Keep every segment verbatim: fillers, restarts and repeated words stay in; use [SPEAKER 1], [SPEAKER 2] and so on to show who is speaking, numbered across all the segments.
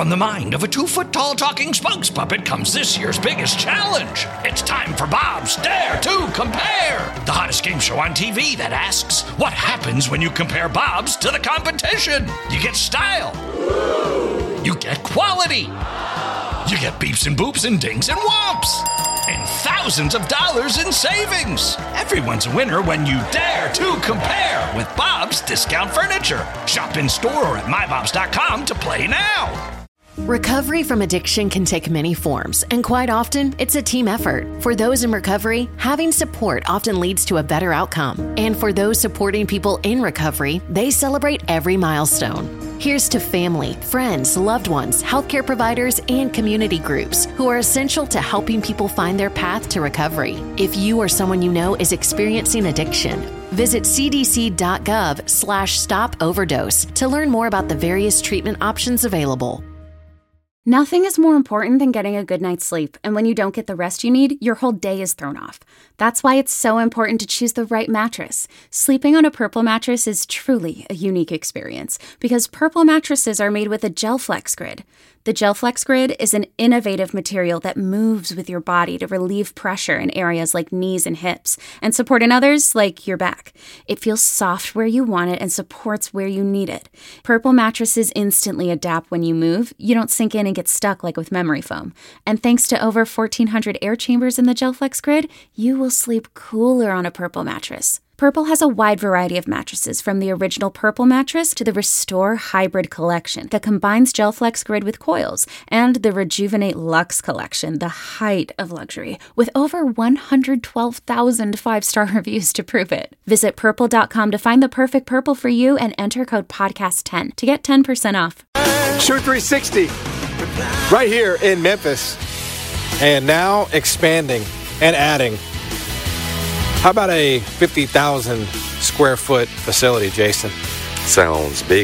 [SPEAKER 1] from the mind of a two-foot-tall talking spokes puppet comes this year's biggest challenge. It's time for Bob's Dare to Compare, the hottest game show on T V that asks, what happens when you compare Bobs to the competition? You get style. You get quality. You get beeps and boops and dings and whomps. And thousands of dollars in savings. Everyone's a winner when you dare to compare with Bob's Discount Furniture. Shop in store or at my bobs dot com to play now.
[SPEAKER 2] Recovery from addiction can take many forms, and quite often, it's a team effort. For those in recovery, having support often leads to a better outcome. And for those supporting people in recovery, they celebrate every milestone. Here's to family, friends, loved ones, healthcare providers, and community groups who are essential to helping people find their path to recovery. If you or someone you know is experiencing addiction, visit c d c dot gov slash stop overdose to learn more about the various treatment options available.
[SPEAKER 3] Nothing is more important than getting a good night's sleep, and when you don't get the rest you need, your whole day is thrown off. That's why it's so important to choose the right mattress. Sleeping on a Purple mattress is truly a unique experience because Purple mattresses are made with a GelFlex Grid. The GelFlex Grid is an innovative material that moves with your body to relieve pressure in areas like knees and hips and support in others like your back. It feels soft where you want it and supports where you need it. Purple mattresses instantly adapt when you move. You don't sink in and get stuck like with memory foam. And thanks to over fourteen hundred air chambers in the GelFlex Grid, you will sleep cooler on a Purple mattress. Purple has a wide variety of mattresses, from the original Purple mattress to the Restore Hybrid collection that combines GelFlex Grid with coils, and the Rejuvenate Luxe collection, the height of luxury, with over one hundred twelve thousand five-star reviews to prove it. Visit purple dot com to find the perfect Purple for you and enter code podcast ten to get ten percent off.
[SPEAKER 4] Shoot three sixty, right here in Memphis, and now expanding and adding. How about a fifty thousand square foot facility, Jason?
[SPEAKER 5] Sounds big.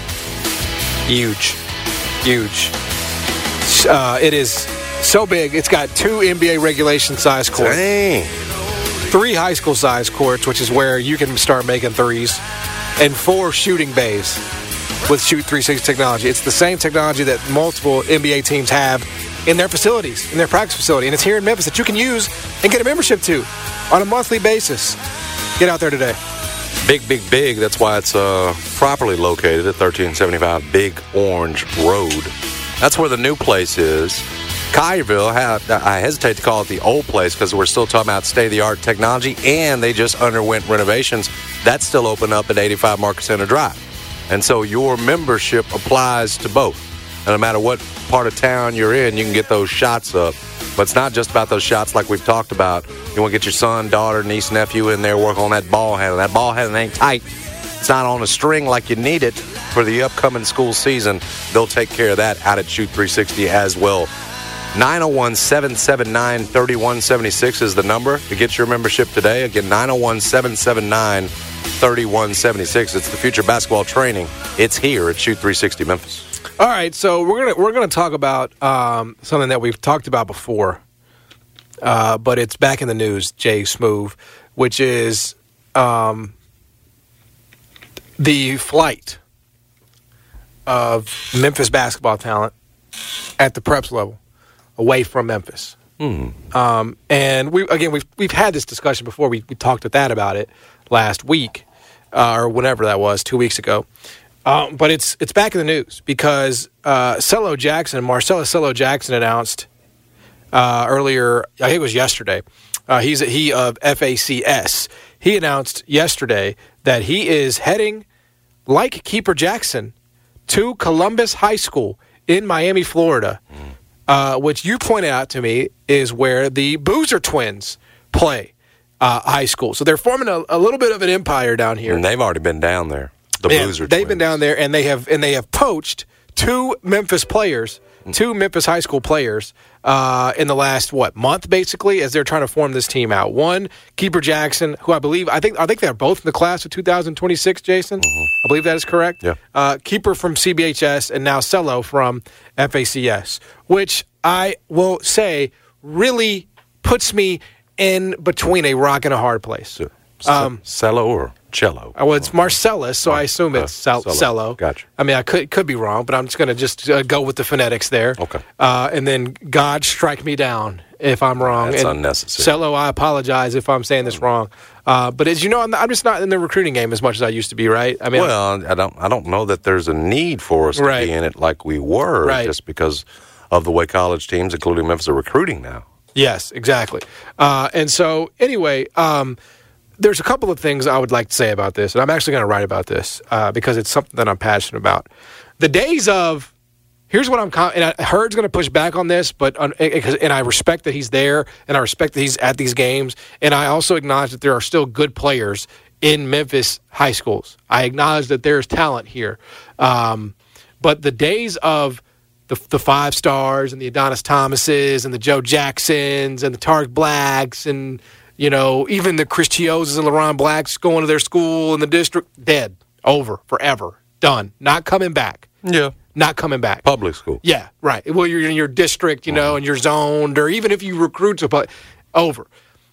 [SPEAKER 4] Huge. Huge. Uh, it is so big, it's got two N B A regulation size courts.
[SPEAKER 5] Dang.
[SPEAKER 4] Three high school size courts, which is where you can start making threes, and four shooting bays with Shoot three sixty technology. It's the same technology that multiple N B A teams have in their facilities, in their practice facility. And it's here in Memphis that you can use and get a membership to on a monthly basis. Get out there today.
[SPEAKER 5] Big, big, big. That's why it's uh, properly located at thirteen seventy-five Big Orange Road. That's where the new place is. Collierville, I hesitate to call it the old place because we're still talking about state-of-the-art technology, and they just underwent renovations. That's still open up at eighty-five Market Center Drive. And so your membership applies to both. And no matter what part of town you're in, you can get those shots up. But it's not just about those shots like we've talked about. You want to get your son, daughter, niece, nephew in there, work on that ball handle. That ball handle ain't tight. It's not on a string like you need it for the upcoming school season. They'll take care of that out at Shoot three sixty as well. nine oh one, seven seven nine, three one seven six is the number to get your membership today. Again, nine oh one, seven seven nine, three one seven six. It's the future basketball training. It's here at Shoot three sixty Memphis.
[SPEAKER 4] All right, so we're gonna we're gonna talk about um, something that we've talked about before, uh, but it's back in the news, Jay Smoove, which is um, the flight of Memphis basketball talent at the preps level away from Memphis.
[SPEAKER 5] Mm.
[SPEAKER 4] Um, and we again we've we've had this discussion before. We we talked with that about it last week uh, or whenever that was, two weeks ago. Um, but it's it's back in the news because uh, Cello Jackson, Marcellus Cello Jackson announced uh, earlier, I think it was yesterday, uh, he's he of F A C S. He announced yesterday that he is heading, like Keeper Jackson, to Columbus High School in Miami, Florida, mm. uh, which you pointed out to me is where the Boozer twins play uh, high school. So they're forming a, a little bit of an empire down here.
[SPEAKER 5] And they've already been down there. The
[SPEAKER 4] yeah,
[SPEAKER 5] Boozer
[SPEAKER 4] they've
[SPEAKER 5] twins.
[SPEAKER 4] been down there, and they have and they have poached two Memphis players, two Memphis high school players, uh, in the last what month, basically, as they're trying to form this team out. One, Keeper Jackson, who I believe I think I think they're both in the class of two thousand twenty-six. Jason, mm-hmm. I believe that is correct.
[SPEAKER 5] Yeah.
[SPEAKER 4] Uh, Keeper from C B H S, and now Cello from F A C S, which I will say really puts me in between a rock and a hard place.
[SPEAKER 5] So,
[SPEAKER 4] um,
[SPEAKER 5] Cello or Cello.
[SPEAKER 4] Well, it's Marcellus, so I assume it's
[SPEAKER 5] uh,
[SPEAKER 4] Cel- Cello.
[SPEAKER 5] Gotcha.
[SPEAKER 4] I mean, I could could be wrong, but I'm just going to just uh, go with the phonetics there.
[SPEAKER 5] Okay.
[SPEAKER 4] Uh, and then God strike me down if I'm wrong.
[SPEAKER 5] That's
[SPEAKER 4] and
[SPEAKER 5] unnecessary.
[SPEAKER 4] Cello, I apologize if I'm saying this wrong. Uh, but as you know, I'm, I'm just not in the recruiting game as much as I used to be, right? I mean,
[SPEAKER 5] well, I don't I don't know that there's a need for us to
[SPEAKER 4] Right.
[SPEAKER 5] be in it like we were,
[SPEAKER 4] Right.
[SPEAKER 5] just because of the way college teams, including Memphis, are recruiting now.
[SPEAKER 4] Yes, exactly. Uh, and so, anyway, um, there's a couple of things I would like to say about this, and I'm actually going to write about this uh, because it's something that I'm passionate about. The days of, here's what I'm, con- and I, Hurd's going to push back on this, but on, and I respect that he's there, and I respect that he's at these games, and I also acknowledge that there are still good players in Memphis high schools. I acknowledge that there's talent here, um, but the days of The, the five stars and the Adonis Thomases and the Joe Jacksons and the Tarek Blacks and, you know, even the Chris Chiozas and LeRon Blacks going to their school in the district, dead, over, forever, done, not coming back.
[SPEAKER 5] Yeah.
[SPEAKER 4] Not coming back.
[SPEAKER 5] Public school.
[SPEAKER 4] Yeah, right. Well, you're in your district, you know, and you're zoned, or even if you recruit to play, over.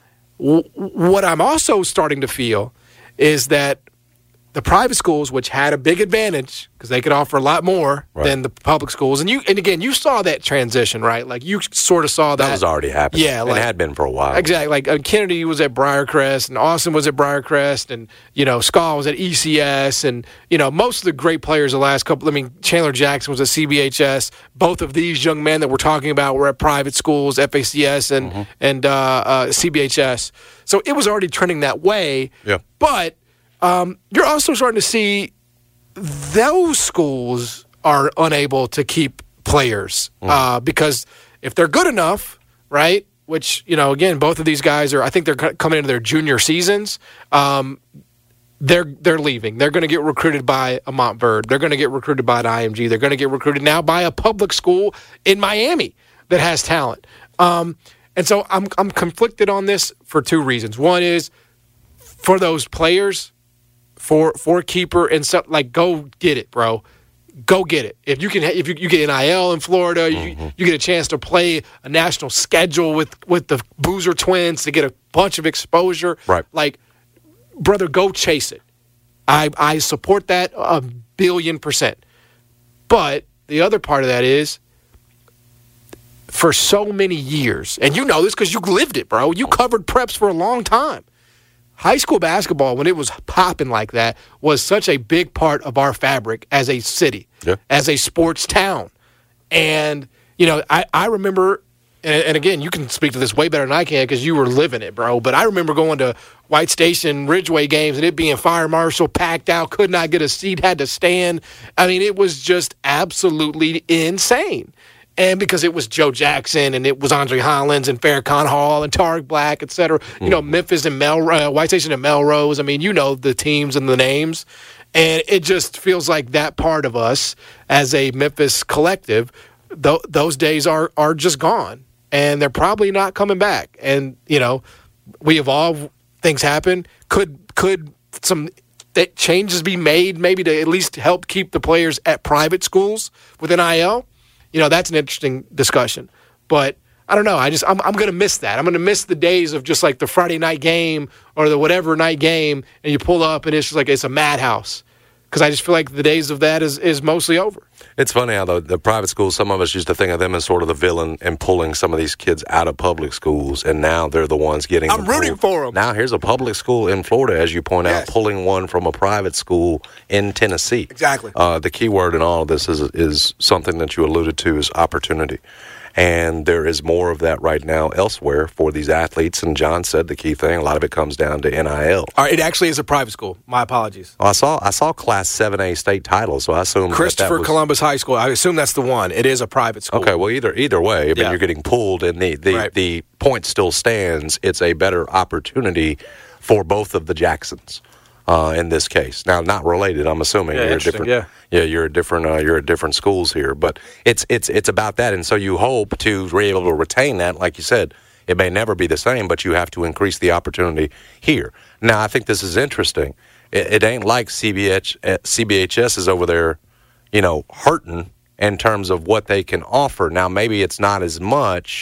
[SPEAKER 4] W- what I'm also starting to feel is that the private schools, which had a big advantage because they could offer a lot more
[SPEAKER 5] Right.
[SPEAKER 4] than the public schools, and you, and again, you saw that transition, right? Like you sort of saw that.
[SPEAKER 5] That was already happening.
[SPEAKER 4] Yeah,
[SPEAKER 5] and
[SPEAKER 4] like,
[SPEAKER 5] it had been for a while.
[SPEAKER 4] Exactly. Like uh, Kennedy was at Briarcrest, and Austin was at Briarcrest, and you know Skull was at E C S, and you know most of the great players the last couple. I mean, Chandler Jackson was at C B H S. Both of these young men that we're talking about were at private schools, F A C S and
[SPEAKER 5] Mm-hmm.
[SPEAKER 4] and uh, uh, C B H S. So it was already trending that way.
[SPEAKER 5] Yeah.
[SPEAKER 4] But um, you're also starting to see those schools are unable to keep players
[SPEAKER 5] Mm.
[SPEAKER 4] uh, because if they're good enough, right? Which, you know, again, both of these guys are, I think they're co- coming into their junior seasons. Um, they're they're leaving. They're going to get recruited by a Montverde. They're going to get recruited by an I M G. They're going to get recruited now by a public school in Miami that has talent. Um, and so I'm I'm conflicted on this for two reasons. One is for those players, for for keeper and stuff, like go get it, bro. Go get it. If you can, if you, you get N I L in Florida,
[SPEAKER 5] Mm-hmm.
[SPEAKER 4] you, you get a chance to play a national schedule with with the Boozer twins to get a bunch of exposure.
[SPEAKER 5] Right.
[SPEAKER 4] Like, brother, go chase it. I I support that a billion percent. But the other part of that is, for so many years, and you know this because you lived it, bro. You covered preps for a long time. High school basketball, when it was popping like that, was such a big part of our fabric as a city,
[SPEAKER 5] Yeah.
[SPEAKER 4] as a sports town. And, you know, I, I remember, and, and again, you can speak to this way better than I can because you were living it, bro. But I remember going to White Station, Ridgeway games and it being fire marshal, packed out, could not get a seat, had to stand. I mean, it was just absolutely insane. And because it was Joe Jackson and it was Andre Hollins and Farrakhan Hall and Tarek Black, et cetera. You know, Memphis and Mel, uh, White Station and Melrose. I mean, you know the teams and the names. And it just feels like that part of us as a Memphis collective, th- those days are are just gone. And they're probably not coming back. And, you know, we evolve, things happen. Could, could some th- changes be made maybe to at least help keep the players at private schools with N I L? You know, that's an interesting discussion. But I don't know. I just I'm I'm gonna miss that. I'm gonna miss the days of just like the Friday night game or the whatever night game, and you pull up and it's just like it's a madhouse. Because I just feel like the days of that is, is mostly over.
[SPEAKER 5] It's funny how the, the private schools, some of us used to think of them as sort of the villain and pulling some of these kids out of public schools, and now they're the ones getting
[SPEAKER 4] I'm
[SPEAKER 5] them
[SPEAKER 4] rooting
[SPEAKER 5] pulled.
[SPEAKER 4] for 'em.
[SPEAKER 5] Now here's a public school in Florida, as you point
[SPEAKER 4] Yes.
[SPEAKER 5] out, pulling one from a private school in Tennessee.
[SPEAKER 4] Exactly.
[SPEAKER 5] Uh, the key word in all of this is is something that you alluded to, is opportunity. And there is more of that right now elsewhere for these athletes. And John said the key thing, a lot of it comes down to N I L.
[SPEAKER 4] All right, it actually is a private school. My apologies.
[SPEAKER 5] I saw I saw Class seven A state titles, so I assume that that
[SPEAKER 4] Christopher
[SPEAKER 5] was,
[SPEAKER 4] Columbus High School. I assume that's the one. It is a private school.
[SPEAKER 5] Okay, well, either either way, but
[SPEAKER 4] Yeah.
[SPEAKER 5] you're getting pulled, and the the,
[SPEAKER 4] Right.
[SPEAKER 5] the point still stands. It's a better opportunity for both of the Jacksons uh, in this case. Now, not related, I'm assuming.
[SPEAKER 4] Yeah,
[SPEAKER 5] you're
[SPEAKER 4] interesting,
[SPEAKER 5] different. Yeah, you're a different. Uh, you're at different schools here, but it's it's it's about that, and so you hope to be able to retain that. Like you said, it may never be the same, but you have to increase the opportunity here. Now, I think this is interesting. It, it ain't like C B H, uh, C B H S is over there, you know, hurting in terms of what they can offer. Now, maybe it's not as much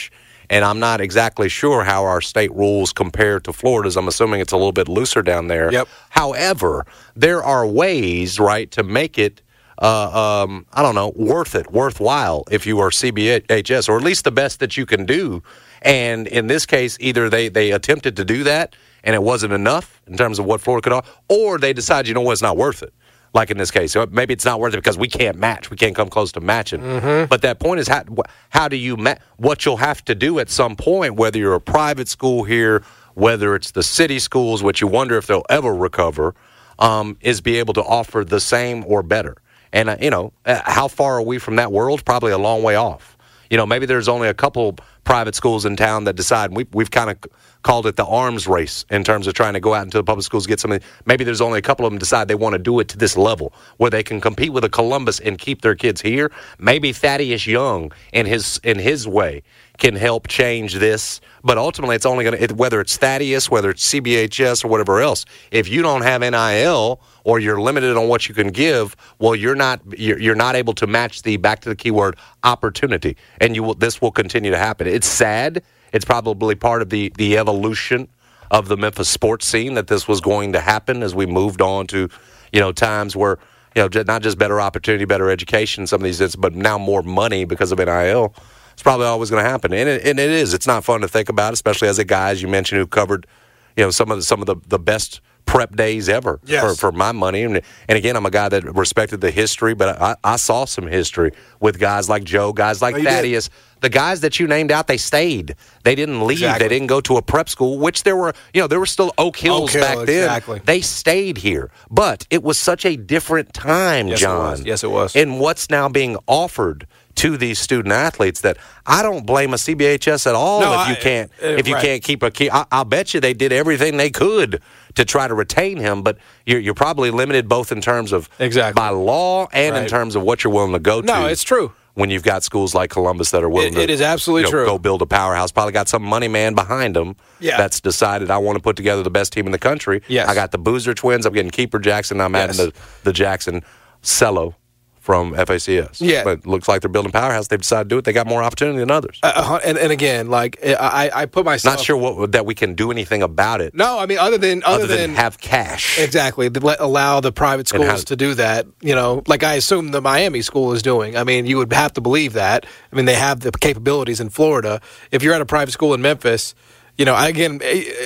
[SPEAKER 5] And I'm not exactly sure how our state rules compare to Florida's. I'm assuming it's a little bit looser down there.
[SPEAKER 4] Yep.
[SPEAKER 5] However, there are ways, right, to make it, uh, um, I don't know, worth it, worthwhile if you are C B H S, or at least the best that you can do. And in this case, either they, they attempted to do that and it wasn't enough in terms of what Florida could offer, or they decide, you know what, it's not worth it. Like in this case, so maybe it's not worth it because we can't match. We can't come close to matching. Mm-hmm. But that point is, how, how do you ma- what you'll have to do at some point, whether you're a private school here, whether it's the city schools, which you wonder if they'll ever recover, um, is be able to offer the same or better. And, uh, you know, uh, how far are we from that world? Probably a long way off. You know, maybe there's only a couple private schools in town that decide. We, we've kind of called it the arms race in terms of trying to go out into the public schools, get something. Maybe there's only a couple of them decide they want to do it to this level where they can compete with a Columbus and keep their kids here. Maybe Thaddeus Young in his in his way can help change this. But ultimately, it's only going to, whether it's Thaddeus, whether it's C B H S or whatever else, if you don't have N I L or you're limited on what you can give, well, you're not you're, you're not able to match the, back to the keyword, opportunity. And you will, this will continue to happen. It's sad. It's probably part of the, the evolution of the Memphis sports scene that this was going to happen as we moved on to, you know, times where, you know, not just better opportunity, better education, some of these, but now more money because of N I L. It's probably always going to happen, and it, and it is. It's not fun to think about, especially as a guy, as you mentioned, who covered, you know, some of the, some of the, the best prep days ever
[SPEAKER 4] yes.
[SPEAKER 5] for, for my money. And, and again, I'm a guy that respected the history, but I, I saw some history with guys like Joe, guys like
[SPEAKER 4] oh,
[SPEAKER 5] Thaddeus. Did. The guys that you named out, they stayed. They didn't leave.
[SPEAKER 4] Exactly.
[SPEAKER 5] They didn't go to a prep school, which there were, you know, there were still Oak Hills
[SPEAKER 4] Oak Hill,
[SPEAKER 5] back then.
[SPEAKER 4] exactly.
[SPEAKER 5] They stayed here. But it was such a different time,
[SPEAKER 4] yes,
[SPEAKER 5] John.
[SPEAKER 4] It was. Yes, it was.
[SPEAKER 5] And what's now being offered to these student athletes, that I don't blame a C B H S at all
[SPEAKER 4] no,
[SPEAKER 5] if you
[SPEAKER 4] I,
[SPEAKER 5] can't
[SPEAKER 4] uh,
[SPEAKER 5] if you
[SPEAKER 4] right.
[SPEAKER 5] can't keep a key. I, I'll bet you they did everything they could to try to retain him, but you're, you're probably limited both in terms of
[SPEAKER 4] exactly.
[SPEAKER 5] by law and
[SPEAKER 4] right.
[SPEAKER 5] in terms of what you're willing to go to.
[SPEAKER 4] No, it's true.
[SPEAKER 5] When you've got schools like Columbus that are willing
[SPEAKER 4] it,
[SPEAKER 5] to
[SPEAKER 4] it is absolutely
[SPEAKER 5] you know,
[SPEAKER 4] true.
[SPEAKER 5] go build a powerhouse, probably got some money man behind them
[SPEAKER 4] yeah.
[SPEAKER 5] that's decided I want to put together the best team in the country.
[SPEAKER 4] Yes.
[SPEAKER 5] I got the Boozer twins. I'm getting Keeper Jackson. I'm
[SPEAKER 4] yes.
[SPEAKER 5] adding the, the Jackson Cello from F A C S.
[SPEAKER 4] Yeah.
[SPEAKER 5] But it looks like they're building powerhouse. They've decided to do it. They got more opportunity than others.
[SPEAKER 4] Uh, and, and again, like I, I put myself
[SPEAKER 5] Not sure what, that we can do anything about it.
[SPEAKER 4] No, I mean other than other,
[SPEAKER 5] other than,
[SPEAKER 4] than
[SPEAKER 5] have cash.
[SPEAKER 4] Exactly. Let, allow the private schools
[SPEAKER 5] how,
[SPEAKER 4] to do that. You know, like I assume the Miami school is doing. I mean, you would have to believe that. I mean, they have the capabilities in Florida. If you're at a private school in Memphis, you know, again.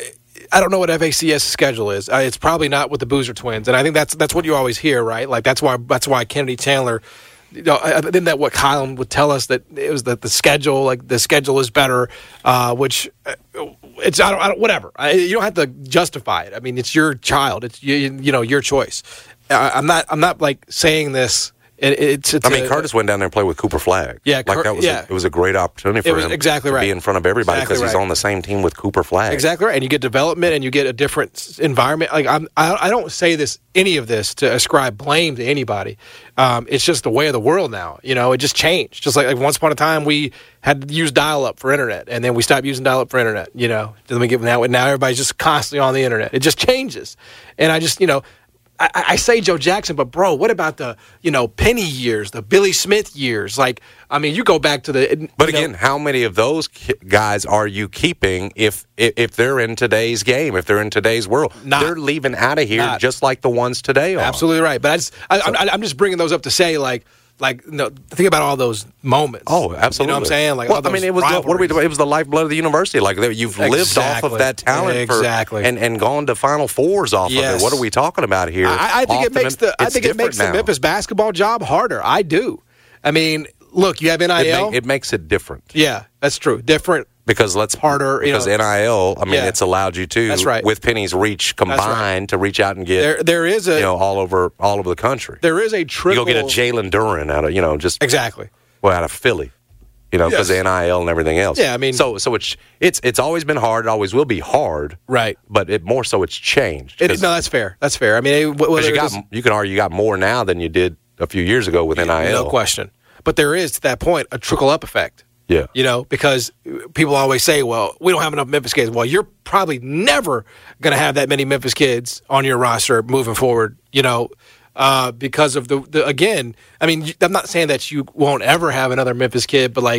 [SPEAKER 4] I don't know what F A C S schedule is. It's probably not with the Boozer twins, and I think that's that's what you always hear, right? Like that's why that's why Kennedy Chandler. You know, isn't that what Kylan would tell us, that it was that the schedule, like the schedule is better, uh, which it's I don't, I don't whatever. I, you don't have to justify it. I mean, it's your child. It's you, you know your choice. I, I'm not I'm not like saying this. It, it's, it's
[SPEAKER 5] I mean,
[SPEAKER 4] a,
[SPEAKER 5] Curtis went down there and played with Cooper Flagg.
[SPEAKER 4] Yeah,
[SPEAKER 5] like that was
[SPEAKER 4] yeah.
[SPEAKER 5] a, it was a great opportunity for
[SPEAKER 4] it was
[SPEAKER 5] him.
[SPEAKER 4] Exactly
[SPEAKER 5] to
[SPEAKER 4] right.
[SPEAKER 5] be in front of everybody because
[SPEAKER 4] exactly
[SPEAKER 5] he's
[SPEAKER 4] right.
[SPEAKER 5] on the same team with Cooper Flagg.
[SPEAKER 4] Exactly right, and you get development, and you get a different environment. Like I'm, I, I don't say this any of this to ascribe blame to anybody. Um, it's just the way of the world now. You know, it just changed. Just like, like once upon a time, we had to use dial-up for internet, and then we stopped using dial-up for internet. You know, let me give now. Now everybody's just constantly on the internet. It just changes, and I just you know. I, I say Joe Jackson, but bro, what about the you know Penny years, the Billy Smith years? Like, I mean, you go back to the.
[SPEAKER 5] But again, know, how many of those guys are you keeping if if they're in today's game, if they're in today's world?
[SPEAKER 4] Not,
[SPEAKER 5] they're leaving out of here
[SPEAKER 4] not.
[SPEAKER 5] just like the ones today are.
[SPEAKER 4] Absolutely right. But I just, I, so, I, I'm just bringing those up to say like. Like, you know, think about all those moments.
[SPEAKER 5] Oh, absolutely.
[SPEAKER 4] You know what I'm saying? Like,
[SPEAKER 5] well, I mean, it was the, what are we doing? It was the lifeblood of the university. Like, you've
[SPEAKER 4] exactly.
[SPEAKER 5] lived off of that talent
[SPEAKER 4] exactly.
[SPEAKER 5] for, and and gone to Final Fours off
[SPEAKER 4] yes.
[SPEAKER 5] of it. What are we talking about here?
[SPEAKER 4] I, I think
[SPEAKER 5] Often,
[SPEAKER 4] it makes the I think it makes
[SPEAKER 5] now.
[SPEAKER 4] the Memphis basketball job harder. I do. I mean, look, you have N I L.
[SPEAKER 5] It, make, it makes it different.
[SPEAKER 4] Yeah, that's true. Different.
[SPEAKER 5] Because let's
[SPEAKER 4] harder
[SPEAKER 5] because
[SPEAKER 4] you know,
[SPEAKER 5] N I L. I mean,
[SPEAKER 4] yeah.
[SPEAKER 5] it's allowed you to
[SPEAKER 4] that's right.
[SPEAKER 5] with Penny's reach combined
[SPEAKER 4] right.
[SPEAKER 5] to reach out and get
[SPEAKER 4] there. There is a
[SPEAKER 5] you know all over all over the country.
[SPEAKER 4] There is a triple.
[SPEAKER 5] You go get a Jalen Duren out of you know just
[SPEAKER 4] exactly
[SPEAKER 5] well out of Philly, you know because
[SPEAKER 4] yes.
[SPEAKER 5] of N I L and everything else.
[SPEAKER 4] Yeah, I mean,
[SPEAKER 5] so so it's it's it's always been hard. It always will be hard.
[SPEAKER 4] Right.
[SPEAKER 5] But it more so it's changed.
[SPEAKER 4] It, no, that's fair. That's fair. I mean, because
[SPEAKER 5] you got you can argue you got more now than you did a few years ago with N I L.
[SPEAKER 4] No question. But there is to that point a trickle up effect.
[SPEAKER 5] Yeah.
[SPEAKER 4] You know, because people always say, well, we don't have enough Memphis kids. Well, you're probably never going to have that many Memphis kids on your roster moving forward, you know, uh, because of the, the, again, I mean, I'm not saying that you won't ever have another Memphis kid, but like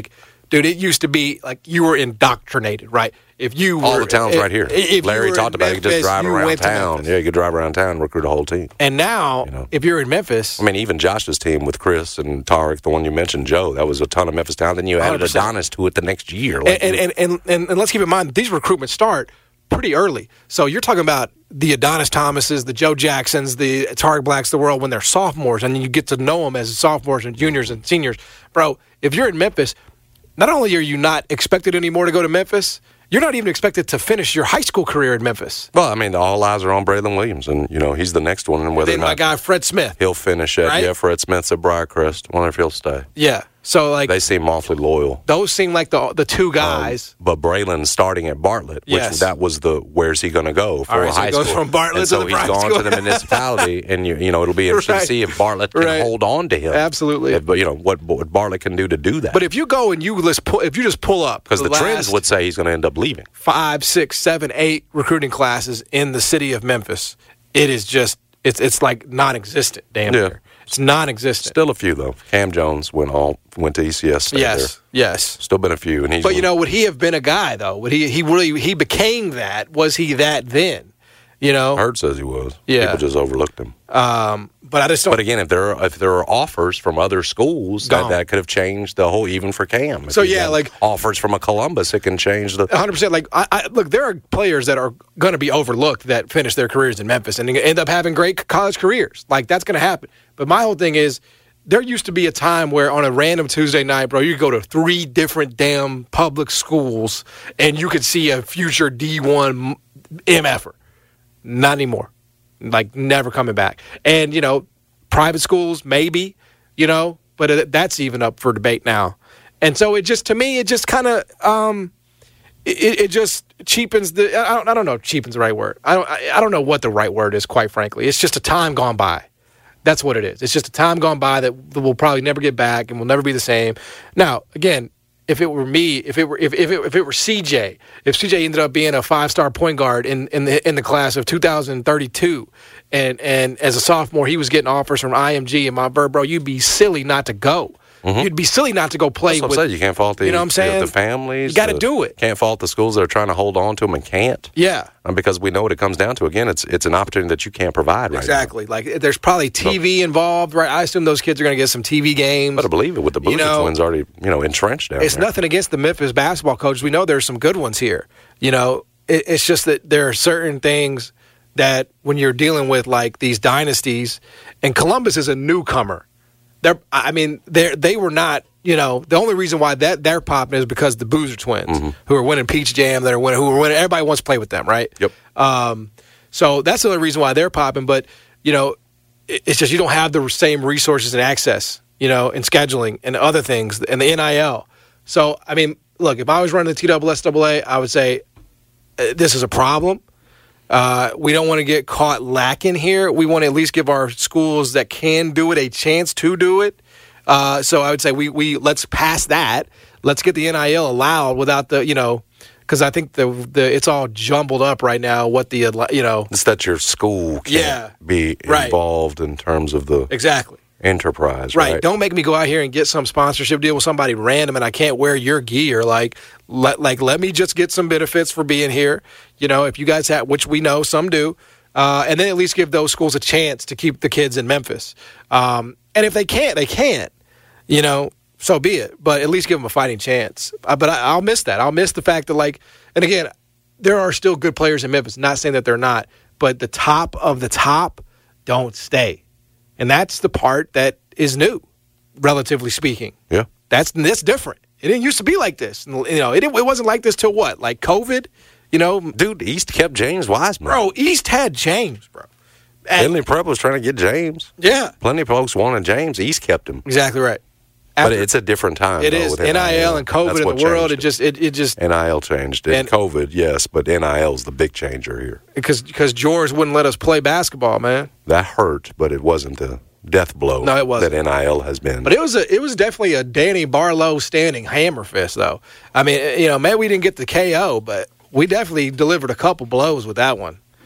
[SPEAKER 4] dude, it used to be like you were indoctrinated, right? If you were,
[SPEAKER 5] All the towns
[SPEAKER 4] if,
[SPEAKER 5] right here.
[SPEAKER 4] If
[SPEAKER 5] Larry
[SPEAKER 4] you
[SPEAKER 5] talked about it. You could just drive
[SPEAKER 4] you
[SPEAKER 5] around town.
[SPEAKER 4] To
[SPEAKER 5] Yeah, you could drive around town and recruit a whole team.
[SPEAKER 4] And now, you know, if you're in Memphis.
[SPEAKER 5] I mean, even Josh's team with Chris and Tarek, the one you mentioned, Joe, that was a ton of Memphis talent. Then you added one hundred percent Adonis to it the next year. Like,
[SPEAKER 4] and, and, and, and, and let's keep in mind, these recruitments start pretty early. So you're talking about the Adonis Thomases, the Joe Jacksons, the Tarek Blacks of the world when they're sophomores, and you get to know them as sophomores and juniors and seniors. Bro, if you're in Memphis, not only are you not expected anymore to go to Memphis, you're not even expected to finish your high school career in Memphis.
[SPEAKER 5] Well, I mean, all eyes are on Braylon Williams, and, you know, he's the next one. And whether
[SPEAKER 4] then
[SPEAKER 5] or not
[SPEAKER 4] my guy, Fred Smith.
[SPEAKER 5] He'll finish at,
[SPEAKER 4] right?
[SPEAKER 5] yeah, Fred Smith's at Briarcrest. Wonder if he'll stay.
[SPEAKER 4] Yeah. So, like.
[SPEAKER 5] They seem awfully loyal.
[SPEAKER 4] Those seem like the the two guys.
[SPEAKER 5] Um, but Braylon's starting at Bartlett, which
[SPEAKER 4] yes.
[SPEAKER 5] that was the, where's he going to go for
[SPEAKER 4] all right,
[SPEAKER 5] a
[SPEAKER 4] so
[SPEAKER 5] high
[SPEAKER 4] he goes
[SPEAKER 5] school?
[SPEAKER 4] from Bartlett
[SPEAKER 5] and
[SPEAKER 4] to
[SPEAKER 5] so
[SPEAKER 4] the
[SPEAKER 5] he's
[SPEAKER 4] private
[SPEAKER 5] gone
[SPEAKER 4] school.
[SPEAKER 5] to the municipality, and, you, you know, it'll be interesting
[SPEAKER 4] right.
[SPEAKER 5] to see if Bartlett can
[SPEAKER 4] right.
[SPEAKER 5] hold on to him.
[SPEAKER 4] Absolutely.
[SPEAKER 5] If, but, you know, what, what Bartlett can do to do that.
[SPEAKER 4] But if you go and you list, pull, if you just pull up.
[SPEAKER 5] Because the,
[SPEAKER 4] the
[SPEAKER 5] trends would say he's going to end up leaving.
[SPEAKER 4] Five, six, seven, eight recruiting classes in the city of Memphis. It is just, it's it's like non-existent, damn
[SPEAKER 5] Yeah.
[SPEAKER 4] near. It's non-existent.
[SPEAKER 5] Still a few, though. Cam Jones went all went to E C S.
[SPEAKER 4] Yes,
[SPEAKER 5] there.
[SPEAKER 4] yes.
[SPEAKER 5] Still been a few. and he's.
[SPEAKER 4] But, you know, would he have been a guy, though? Would he, he really, he became that. Was he that then? You know?
[SPEAKER 5] Hurd says he was.
[SPEAKER 4] Yeah.
[SPEAKER 5] People just overlooked him.
[SPEAKER 4] Um, but I just don't.
[SPEAKER 5] But again, if there are, if there are offers from other schools, that,
[SPEAKER 4] Gone.
[SPEAKER 5] that could have changed the whole, even for Cam. If
[SPEAKER 4] So,
[SPEAKER 5] he
[SPEAKER 4] yeah,
[SPEAKER 5] had
[SPEAKER 4] like-
[SPEAKER 5] offers from a Columbus, it can change the.
[SPEAKER 4] one hundred percent. Like, I, I, look, there are players that are going to be overlooked that finish their careers in Memphis and end up having great college careers. Like, that's going to happen. But my whole thing is, there used to be a time where on a random Tuesday night, bro, you could go to three different damn public schools and you could see a future D one M F-er. Not anymore. Like, never coming back. And, you know, private schools, maybe, you know, but it, that's even up for debate now. And so it just, to me, it just kind of, um, it, it just cheapens the, I don't, I don't know if cheapens the right word. I don't, I, I don't know what the right word is, quite frankly. It's just a time gone by. That's what it is. It's just a time gone by that we'll probably never get back and will never be the same. Now, again, if it were me, if it were if if it, if it were C J, if C J ended up being a five-star point guard in, in the in the class of two thousand thirty-two, and and as a sophomore he was getting offers from I M G and my bro, bro, you'd be silly not to go. Mm-hmm. You'd be silly not to go play
[SPEAKER 5] That's what
[SPEAKER 4] with.
[SPEAKER 5] I'm saying. You can't fault the,
[SPEAKER 4] you know what I'm saying?
[SPEAKER 5] the families.
[SPEAKER 4] You got to
[SPEAKER 5] the-
[SPEAKER 4] do it.
[SPEAKER 5] Can't fault the schools that are trying to hold on to them and can't.
[SPEAKER 4] Yeah.
[SPEAKER 5] Um, because we know what it comes down to. Again, it's it's an opportunity that you can't provide right
[SPEAKER 4] Exactly. Like there's probably T V involved, right? I assume those kids are going to get some T V games.
[SPEAKER 5] now. But I believe it with the Boozer
[SPEAKER 4] You know,
[SPEAKER 5] twins already, you know, entrenched down
[SPEAKER 4] It's
[SPEAKER 5] there.
[SPEAKER 4] nothing against the Memphis basketball coaches. We know there's some good ones here. You know, it, it's just that there are certain things that when you're dealing with like these dynasties, and Columbus is a newcomer. They're, I mean, they they were not. You know, the only reason why that they're popping is because the Boozer twins,
[SPEAKER 5] Mm-hmm.
[SPEAKER 4] who are winning Peach Jam, that are winning, who are winning. Everybody wants to play with them, right?
[SPEAKER 5] Yep.
[SPEAKER 4] Um, so that's the only reason why they're popping. But you know, it, it's just you don't have the same resources and access, you know, and scheduling and other things and the N I L. So I mean, look, if I was running the T S S A A, I would say uh, this is a problem. Uh, we don't want to get caught lacking here. We want to at least give our schools that can do it a chance to do it. Uh, so I would say we we let's pass that. Let's get the N I L allowed without the, you know, because I think the the it's all jumbled up right now. What the uh, you know
[SPEAKER 5] It's that your school can't
[SPEAKER 4] Yeah.
[SPEAKER 5] be
[SPEAKER 4] Right.
[SPEAKER 5] involved in terms of the
[SPEAKER 4] exactly
[SPEAKER 5] enterprise,
[SPEAKER 4] right.
[SPEAKER 5] right?
[SPEAKER 4] Don't make me go out here and get some sponsorship deal with somebody random and I can't wear your gear. Like let like let me just get some benefits for being here. You know, if you guys have, which we know some do. Uh, and then at least give those schools a chance to keep the kids in Memphis. Um, and if they can't, they can't. You know, so be it. But at least give them a fighting chance. Uh, but I, I'll miss that. I'll miss the fact that, like, and again, there are still good players in Memphis. Not saying that they're not. But the top of the top don't stay. And that's the part that is new, relatively speaking.
[SPEAKER 5] Yeah.
[SPEAKER 4] That's, that's different. It didn't used to be like this. You know, it, it wasn't like this till what? Like COVID? You know,
[SPEAKER 5] Dude, East kept James Wiseman.
[SPEAKER 4] bro, East had James, bro. And-
[SPEAKER 5] Finley Prep was trying to get James.
[SPEAKER 4] yeah,
[SPEAKER 5] Plenty of folks wanted James. East kept him.
[SPEAKER 4] exactly right.
[SPEAKER 5] But
[SPEAKER 4] After-
[SPEAKER 5] it's a different time.
[SPEAKER 4] it
[SPEAKER 5] though,
[SPEAKER 4] is
[SPEAKER 5] with
[SPEAKER 4] N I L and COVID
[SPEAKER 5] That's
[SPEAKER 4] in
[SPEAKER 5] what
[SPEAKER 4] the world.
[SPEAKER 5] changed
[SPEAKER 4] It just it, it just
[SPEAKER 5] N I L changed it.
[SPEAKER 4] And-
[SPEAKER 5] COVID, yes, but N I L is the big changer here.
[SPEAKER 4] because because George wouldn't let us play basketball, man.
[SPEAKER 5] That hurt, but it wasn't the death blow
[SPEAKER 4] No, it wasn't.
[SPEAKER 5] that N I L has been.
[SPEAKER 4] But it was a it was definitely a Danny Barlow standing hammer fist, though. I mean, you know, maybe we didn't get the K O, but we definitely delivered a couple blows with that one.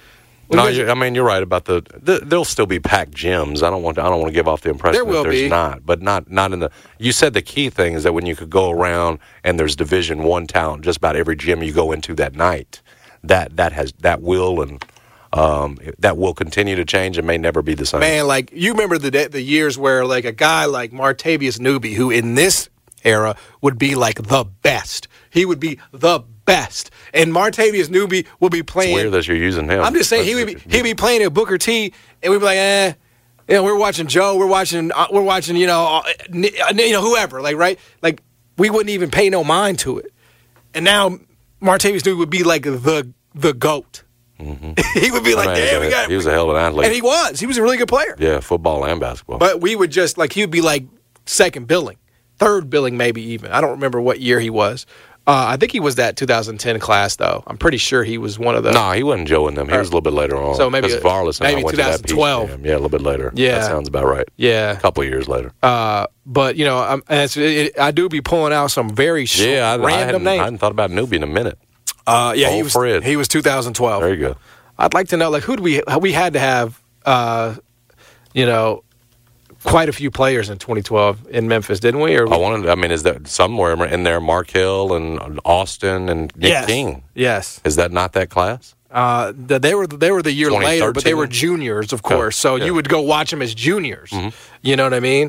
[SPEAKER 5] No, you, I mean you're right about the, the. There'll still be packed gyms. I don't want. To, I don't want to give off the impression
[SPEAKER 4] there will
[SPEAKER 5] that there's
[SPEAKER 4] be.
[SPEAKER 5] not, but not not in the. You said the key thing is that when you could go around and there's Division One talent, just about every gym you go into that night, that that has that will and um, that will continue to change and may never be the same.
[SPEAKER 4] Man, like you remember the the years where like a guy like Martavius Newby, who in this era would be like the best. He would be the best. And Martavius Newby will be playing.
[SPEAKER 5] It's weird that you're using him.
[SPEAKER 4] I'm just saying, he would be, he'd be playing at Booker T, and we'd be like, eh. You know, we're watching Joe, we're watching, uh, we're watching, you know, uh, you know, whoever, like, right? Like, we wouldn't even pay no mind to it. And now Martavius Newby would be like the the GOAT. Mm-hmm. He would be like, damn, we got it.
[SPEAKER 5] He was a hell of an athlete.
[SPEAKER 4] And he was. He was a really good player.
[SPEAKER 5] Yeah, football and basketball.
[SPEAKER 4] But we would just, like, he would be like second billing, third billing maybe even. I don't remember what year he was. Uh, I think he was that two thousand ten class, though. I'm pretty sure he was one of the.
[SPEAKER 5] No, nah, he wasn't Joe in them. He was a little bit later on.
[SPEAKER 4] So maybe
[SPEAKER 5] Varlas and
[SPEAKER 4] maybe
[SPEAKER 5] I went to that
[SPEAKER 4] twenty twelve.
[SPEAKER 5] Peach Jam. Yeah, a little bit later.
[SPEAKER 4] Yeah,
[SPEAKER 5] that sounds about right.
[SPEAKER 4] Yeah,
[SPEAKER 5] a couple of years later.
[SPEAKER 4] Uh, but you know, I'm, and it's, it, I do be pulling out some very sh-
[SPEAKER 5] yeah, I,
[SPEAKER 4] random
[SPEAKER 5] I hadn't,
[SPEAKER 4] names.
[SPEAKER 5] I hadn't thought about Newby in a minute.
[SPEAKER 4] Uh, yeah,
[SPEAKER 5] Old
[SPEAKER 4] he was.
[SPEAKER 5] Fred.
[SPEAKER 4] He was two thousand twelve.
[SPEAKER 5] There you go.
[SPEAKER 4] I'd like to know, like, who do we we had to have, uh, you know, quite a few players in twenty twelve in Memphis, didn't we? Or
[SPEAKER 5] I wanted. I mean, is there somewhere in there Mark Hill and Austin and Nick
[SPEAKER 4] yes.
[SPEAKER 5] King?
[SPEAKER 4] Yes.
[SPEAKER 5] Is that not that class?
[SPEAKER 4] Uh, the, they were they were the year later, but they were juniors, of course. So
[SPEAKER 5] yeah.
[SPEAKER 4] you would go watch them as juniors.
[SPEAKER 5] Mm-hmm.
[SPEAKER 4] You know what I mean?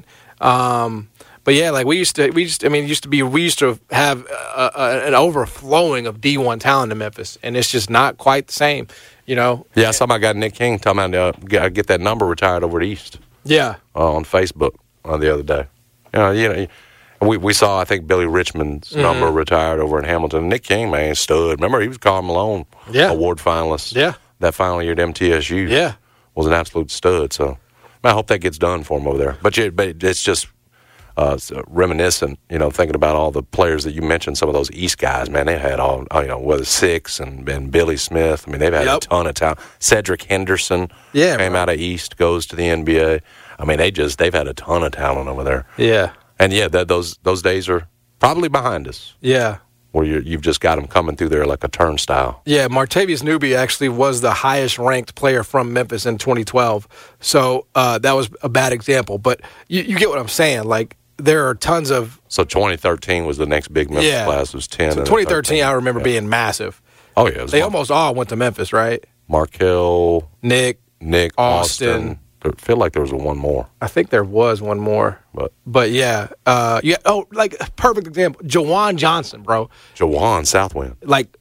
[SPEAKER 4] Um, but yeah, like we used to, we used. I mean, it used to be we used to have a, a, an overflowing of D one talent in Memphis, and it's just not quite the same. You know?
[SPEAKER 5] Yeah, somebody got Nick King talking about uh, get, get that number retired over at East.
[SPEAKER 4] Yeah,
[SPEAKER 5] uh, on Facebook uh, the other day. You know, you know, we we saw I think Billy Richmond's mm-hmm. number retired over in Hamilton. Nick King, man, stud. Remember he was Karl Malone
[SPEAKER 4] yeah.
[SPEAKER 5] award finalist.
[SPEAKER 4] Yeah,
[SPEAKER 5] that final year at M T S U.
[SPEAKER 4] Yeah,
[SPEAKER 5] was an absolute stud. So I hope that gets done for him over there. But, you, but it's just uh, reminiscent. You know, thinking about all the players that you mentioned. Some of those East guys, man, they had all you know, whether Six and, and Billy Smith. I mean, they've had yep. a ton of talent. Cedric Henderson
[SPEAKER 4] yeah,
[SPEAKER 5] came
[SPEAKER 4] right.
[SPEAKER 5] out of East, goes to the N B A. I mean, they just they've had a ton of talent over there.
[SPEAKER 4] Yeah,
[SPEAKER 5] and yeah, that those those days are probably behind us.
[SPEAKER 4] Yeah,
[SPEAKER 5] where you you've just got them coming through there like a turnstile.
[SPEAKER 4] Yeah, Martavius Newby actually was the highest ranked player from Memphis in twenty twelve. So uh, that was a bad example, but you, you get what I'm saying. Like there are tons of.
[SPEAKER 5] So twenty thirteen was the next big Memphis
[SPEAKER 4] yeah.
[SPEAKER 5] class. Was ten.
[SPEAKER 4] So twenty thirteen, I remember yeah. being massive.
[SPEAKER 5] Oh yeah,
[SPEAKER 4] they Mar- almost all went to Memphis, right?
[SPEAKER 5] Markel,
[SPEAKER 4] Nick,
[SPEAKER 5] Nick,
[SPEAKER 4] Austin.
[SPEAKER 5] Austin. I feel like there was one more.
[SPEAKER 4] I think there was one more.
[SPEAKER 5] But
[SPEAKER 4] but yeah. Uh, yeah. Oh, like, perfect example. Jawan Johnson, bro.
[SPEAKER 5] Jawan, Southwind.
[SPEAKER 4] Like,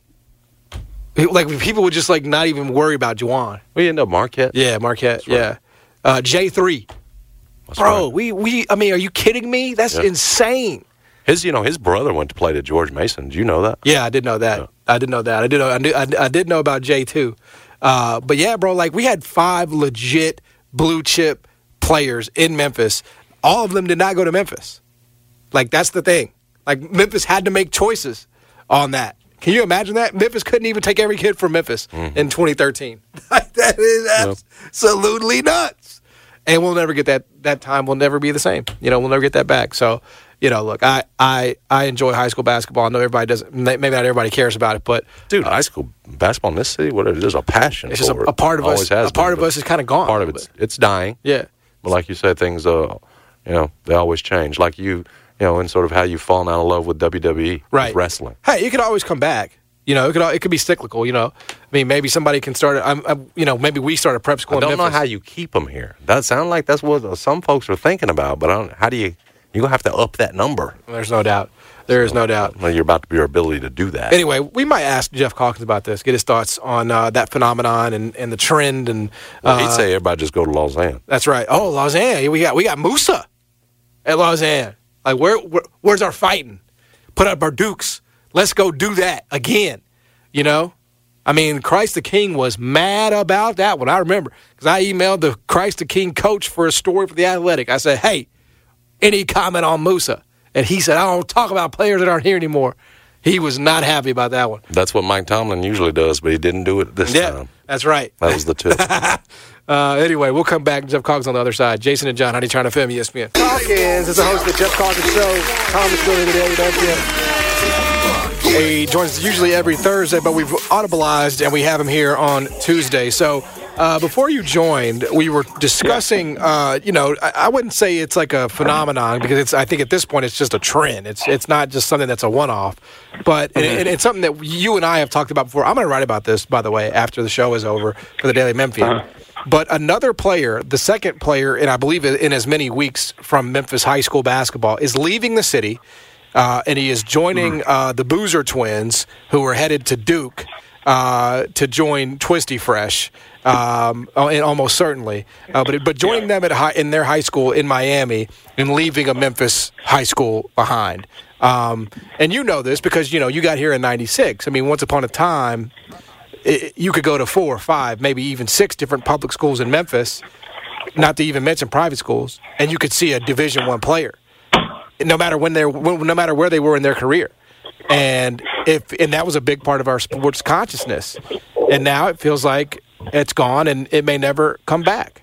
[SPEAKER 4] like people would just, like, not even worry about Jawan.
[SPEAKER 5] We end up Marquette.
[SPEAKER 4] Yeah, Marquette, right. yeah. Uh, J three. That's bro, right. we, we, I mean, are you kidding me? That's yeah. insane.
[SPEAKER 5] His, you know, his brother went to play to George Mason. Did you know that?
[SPEAKER 4] Yeah, I did know that. Yeah. I did know that. I did know, I, knew, I, I did know about J too. Uh, but, yeah, bro, like, we had five legit blue chip players in Memphis. All of them did not go to Memphis. Like, that's the thing. Like, Memphis had to make choices on that. Can you imagine that? Memphis couldn't even take every kid from Memphis mm-hmm. in twenty thirteen. Like, that is absolutely yep. nuts. And we'll never get that. That time will never be the same. You know, we'll never get that back. So, you know, look, I, I, I enjoy high school basketball. I know everybody doesn't. Maybe not everybody cares about it, but
[SPEAKER 5] dude, uh, high school basketball in this city, what it is, a passion.
[SPEAKER 4] It's just
[SPEAKER 5] for
[SPEAKER 4] a, a part of
[SPEAKER 5] it.
[SPEAKER 4] us.
[SPEAKER 5] Always has
[SPEAKER 4] a part
[SPEAKER 5] been,
[SPEAKER 4] of us is kind of gone.
[SPEAKER 5] Part of it's it's dying.
[SPEAKER 4] Yeah,
[SPEAKER 5] but like you said, things uh, you know, they always change. Like you, you know, in sort of how you've fallen out of love with W W E,
[SPEAKER 4] right?
[SPEAKER 5] With wrestling.
[SPEAKER 4] Hey, it could always come back. You know, it could it could be cyclical. You know, I mean, maybe somebody can start. I'm, I'm you know, maybe we start a prep school.
[SPEAKER 5] I don't
[SPEAKER 4] in
[SPEAKER 5] know
[SPEAKER 4] Memphis.
[SPEAKER 5] how you keep them here. That sounds like that's what some folks are thinking about. But I don't, how do you? You're gonna have to up that number.
[SPEAKER 4] There's no doubt. There is no doubt.
[SPEAKER 5] Well, you're about to your ability to do that.
[SPEAKER 4] Anyway, we might ask Jeff Calkins about this. Get his thoughts on uh, that phenomenon and, and the trend. And
[SPEAKER 5] well,
[SPEAKER 4] uh,
[SPEAKER 5] he'd say everybody just go to Lausanne.
[SPEAKER 4] That's right. Oh, Lausanne. We got we got Musa at Lausanne. Like where, where where's our fighting? Put up our dukes. Let's go do that again. You know, I mean, Christ the King was mad about that one. I remember because I emailed the Christ the King coach for a story for the Athletic. I said, "Hey, any comment on Musa?" And he said, "I don't talk about players that aren't here anymore." He was not happy about that one.
[SPEAKER 5] That's what Mike Tomlin usually does, but he didn't do it this
[SPEAKER 4] yeah,
[SPEAKER 5] time.
[SPEAKER 4] That's right.
[SPEAKER 5] That was the tip.
[SPEAKER 4] uh, anyway, we'll come back. Jeff Calkins on the other side. Jason and John, how do you trying to film E S P N? Calkins is the host of the Jeff Calkins Show. Thomas Miller today at E S P N. He joins us usually every Thursday, but we've audibilized and we have him here on Tuesday. So Uh, before you joined, we were discussing. Uh, you know, I, I wouldn't say it's like a phenomenon because it's. I think at this point it's just a trend. It's it's not just something that's a one-off, but mm-hmm. it, it, it's something that you and I have talked about before. I'm going to write about this, by the way, after the show is over for the Daily Memphian. Uh-huh. But another player, the second player, and I believe in as many weeks from Memphis high school basketball, is leaving the city, uh, and he is joining uh, the Boozer twins, who are headed to Duke uh, to join Twisty Fresh. Um, and almost certainly, uh, but but joining them at high, in their high school in Miami and leaving a Memphis high school behind. Um, and you know this because you know you got here in ninety-six. I mean, once upon a time, it, you could go to four, five, maybe even six different public schools in Memphis, not to even mention private schools, and you could see a Division One player, no matter when they're no matter where they were in their career. And if and that was a big part of our sports consciousness. And now it feels like it's gone, and it may never come back.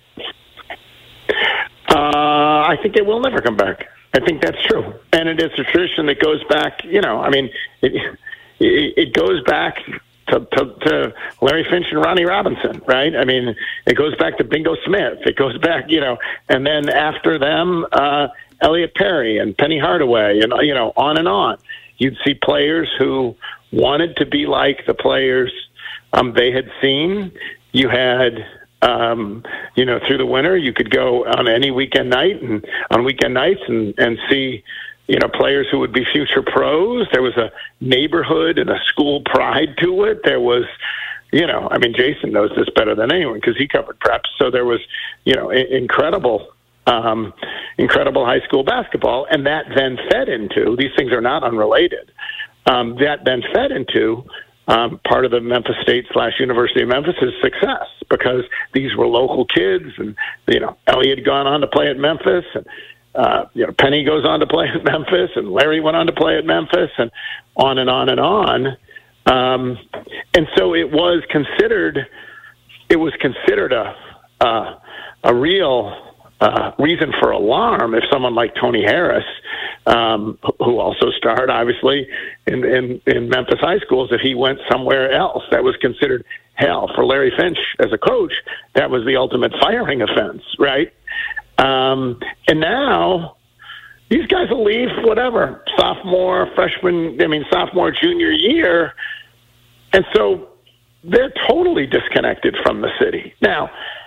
[SPEAKER 6] Uh, I think it will never come back. I think that's true. And it is a tradition that goes back, you know, I mean, it, it, it goes back to, to, to Larry Finch and Ronnie Robinson, right? I mean, it goes back to Bingo Smith. It goes back, you know, and then after them, uh, Elliot Perry and Penny Hardaway, and, you know, on and on. You'd see players who wanted to be like the players um, they had seen. You had, um, you know, through the winter, you could go on any weekend night and on weekend nights and, and see, you know, players who would be future pros. There was a neighborhood and a school pride to it. There was, you know, I mean, Jason knows this better than anyone because he covered preps. So there was, you know, I- incredible, um, incredible high school basketball. And that then fed into, these things are not unrelated. Um, that then fed into, Um, part of the Memphis State slash University of Memphis' success because these were local kids, and you know Elliot had gone on to play at Memphis, and uh, you know Penny goes on to play at Memphis, and Larry went on to play at Memphis, and on and on and on. Um, and so it was considered, it was considered a uh, a real uh, reason for alarm if someone like Tony Harris, um, who also starred obviously in, in, in Memphis high schools, if he went somewhere else. That was considered hell for Larry Finch as a coach. That was the ultimate firing offense, right? Um, and now these guys will leave whatever, sophomore, freshman, I mean, sophomore, junior year. And so they're totally disconnected from the city. Now,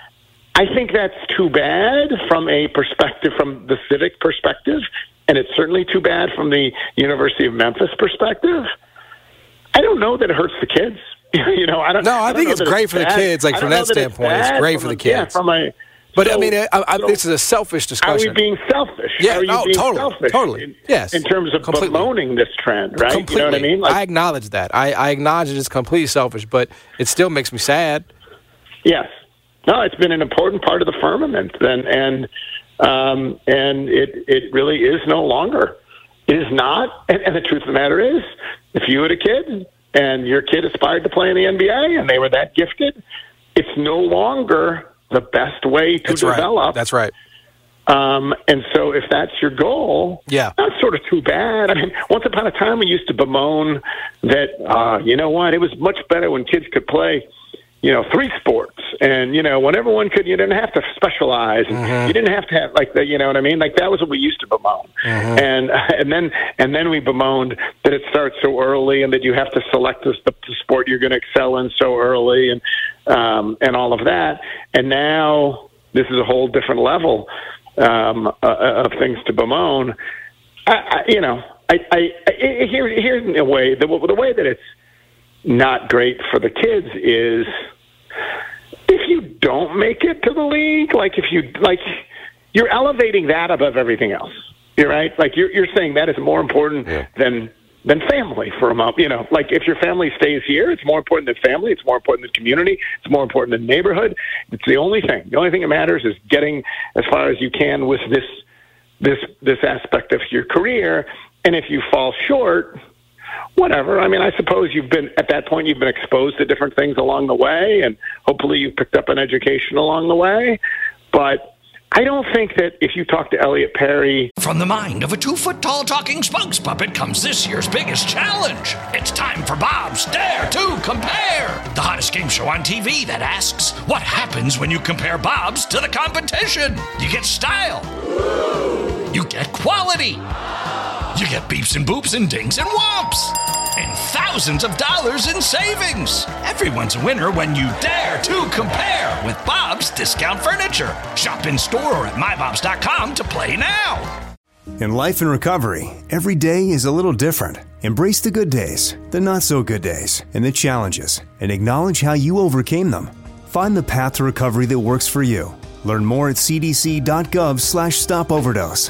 [SPEAKER 6] I think that's too bad from a perspective, from the civic perspective, and it's certainly too bad from the University of Memphis perspective. I don't know that it hurts the kids. you know, I don't.
[SPEAKER 4] No, I,
[SPEAKER 6] I
[SPEAKER 4] think
[SPEAKER 6] don't
[SPEAKER 4] it's great
[SPEAKER 6] it's
[SPEAKER 4] for the
[SPEAKER 6] bad.
[SPEAKER 4] kids. Like from that, that standpoint, it's, it's great for the kids.
[SPEAKER 6] A, yeah, from a,
[SPEAKER 4] but
[SPEAKER 6] so,
[SPEAKER 4] I mean, I, I,
[SPEAKER 6] so
[SPEAKER 4] this is a selfish discussion.
[SPEAKER 6] Are we being selfish?
[SPEAKER 4] Yeah,
[SPEAKER 6] are you
[SPEAKER 4] no,
[SPEAKER 6] being
[SPEAKER 4] totally,
[SPEAKER 6] selfish
[SPEAKER 4] totally.
[SPEAKER 6] In,
[SPEAKER 4] yes,
[SPEAKER 6] in terms of
[SPEAKER 4] completely.
[SPEAKER 6] bemoaning this trend, right?
[SPEAKER 4] Completely.
[SPEAKER 6] You know what I mean? Like,
[SPEAKER 4] I acknowledge that. I, I acknowledge it is completely selfish, but it still makes me sad.
[SPEAKER 6] Yes. No, it's been an important part of the firmament, and and um, and it it really is no longer. It is not. And, and the truth of the matter is, if you had a kid and your kid aspired to play in the N B A and they were that gifted, it's no longer the best way to
[SPEAKER 4] that's
[SPEAKER 6] develop.
[SPEAKER 4] Right. That's right.
[SPEAKER 6] Um, and so if that's your goal,
[SPEAKER 4] yeah,
[SPEAKER 6] that's sort of too bad. I mean, once upon a time we used to bemoan that, uh, you know what, it was much better when kids could play, you know, three sports. And, you know, when everyone could, you didn't have to specialize. And
[SPEAKER 4] mm-hmm.
[SPEAKER 6] you didn't have to have, like, the, you know what I mean? Like, that was what we used to bemoan. Mm-hmm. And and then and then we bemoaned that it starts so early and that you have to select the, the sport you're going to excel in so early and um, and all of that. And now this is a whole different level um, uh, of things to bemoan. I, I, you know, I, I, I here, here's a way, the, the way that it's not great for the kids is if you don't make it to the league, like if you like, you're elevating that above everything else. You're right. Like you're you're saying that is more important yeah. than than family for a moment. You know, like if your family stays here, it's more important than family. It's more important than community. It's more important than neighborhood. It's the only thing. The only thing that matters is getting as far as you can with this this this aspect of your career. And if you fall short, whatever. I mean, I suppose you've been, at that point, you've been exposed to different things along the way, and hopefully you've picked up an education along the way. But I don't think that if you talk to Elliot Perry...
[SPEAKER 1] From the mind of a two-foot-tall talking spokes puppet comes this year's biggest challenge. It's time for Bob's Dare to Compare, the hottest game show on T V that asks, what happens when you compare Bob's to the competition? You get style. You get quality. You get beeps and boops and dings and whomps. And thousands of dollars in savings. Everyone's a winner when you dare to compare with Bob's Discount Furniture. Shop in store or at my bobs dot com to play now.
[SPEAKER 7] In life and recovery, every day is a little different. Embrace the good days, the not so good days, and the challenges, and acknowledge how you overcame them. Find the path to recovery that works for you. Learn more at c d c dot gov slash stop overdose.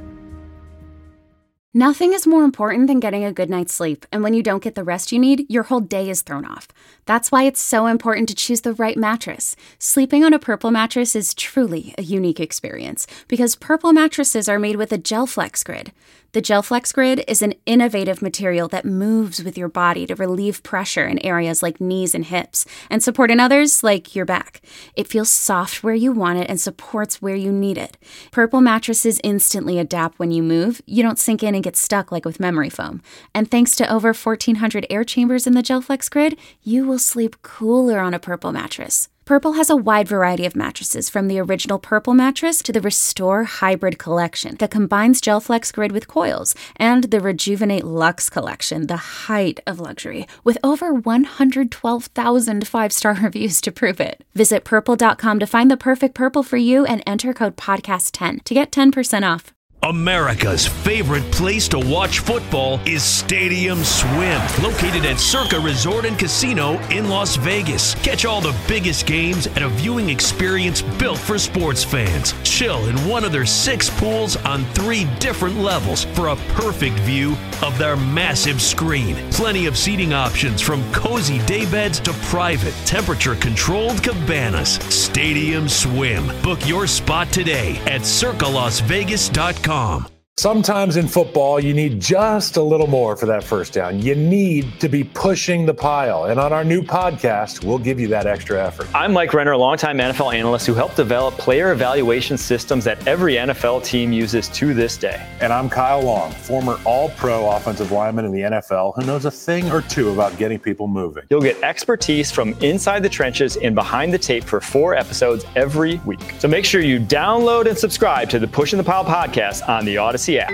[SPEAKER 3] Nothing is more important than getting a good night's sleep, and when you don't get the rest you need, your whole day is thrown off. That's why it's so important to choose the right mattress. Sleeping on a Purple mattress is truly a unique experience, because Purple mattresses are made with a GelFlex Grid. The GelFlex Grid is an innovative material that moves with your body to relieve pressure in areas like knees and hips, and support in others like your back. It feels soft where you want it and supports where you need it. Purple mattresses instantly adapt when you move. You don't sink in and get stuck like with memory foam. And thanks to over fourteen hundred air chambers in the GelFlex Grid, you will sleep cooler on a Purple mattress. Purple has a wide variety of mattresses, from the original Purple mattress to the Restore Hybrid collection that combines GelFlex Grid with coils, and the Rejuvenate Luxe collection, the height of luxury, with over one hundred twelve thousand five-star reviews to prove it. Visit purple dot com to find the perfect Purple for you and enter code podcast ten to get ten percent off.
[SPEAKER 8] America's favorite place to watch football is Stadium Swim, located at Circa Resort and Casino in Las Vegas. Catch all the biggest games at a viewing experience built for sports fans. Chill in one of their six pools on three different levels for a perfect view of their massive screen. Plenty of seating options, from cozy daybeds to private, temperature-controlled cabanas. Stadium Swim. Book your spot today at circa las vegas dot com.
[SPEAKER 9] Sometimes in football, you need just a little more for that first down. You need to be pushing the pile. And on our new podcast, we'll give you that extra effort.
[SPEAKER 10] I'm Mike Renner, a longtime N F L analyst who helped develop player evaluation systems that every N F L team uses to this day.
[SPEAKER 9] And I'm Kyle Long, former all-pro offensive lineman in the N F L who knows a thing or two about getting people moving.
[SPEAKER 10] You'll get expertise from inside the trenches and behind the tape for four episodes every week. So make sure you download and subscribe to the Pushing the Pile podcast on the Odyssey app.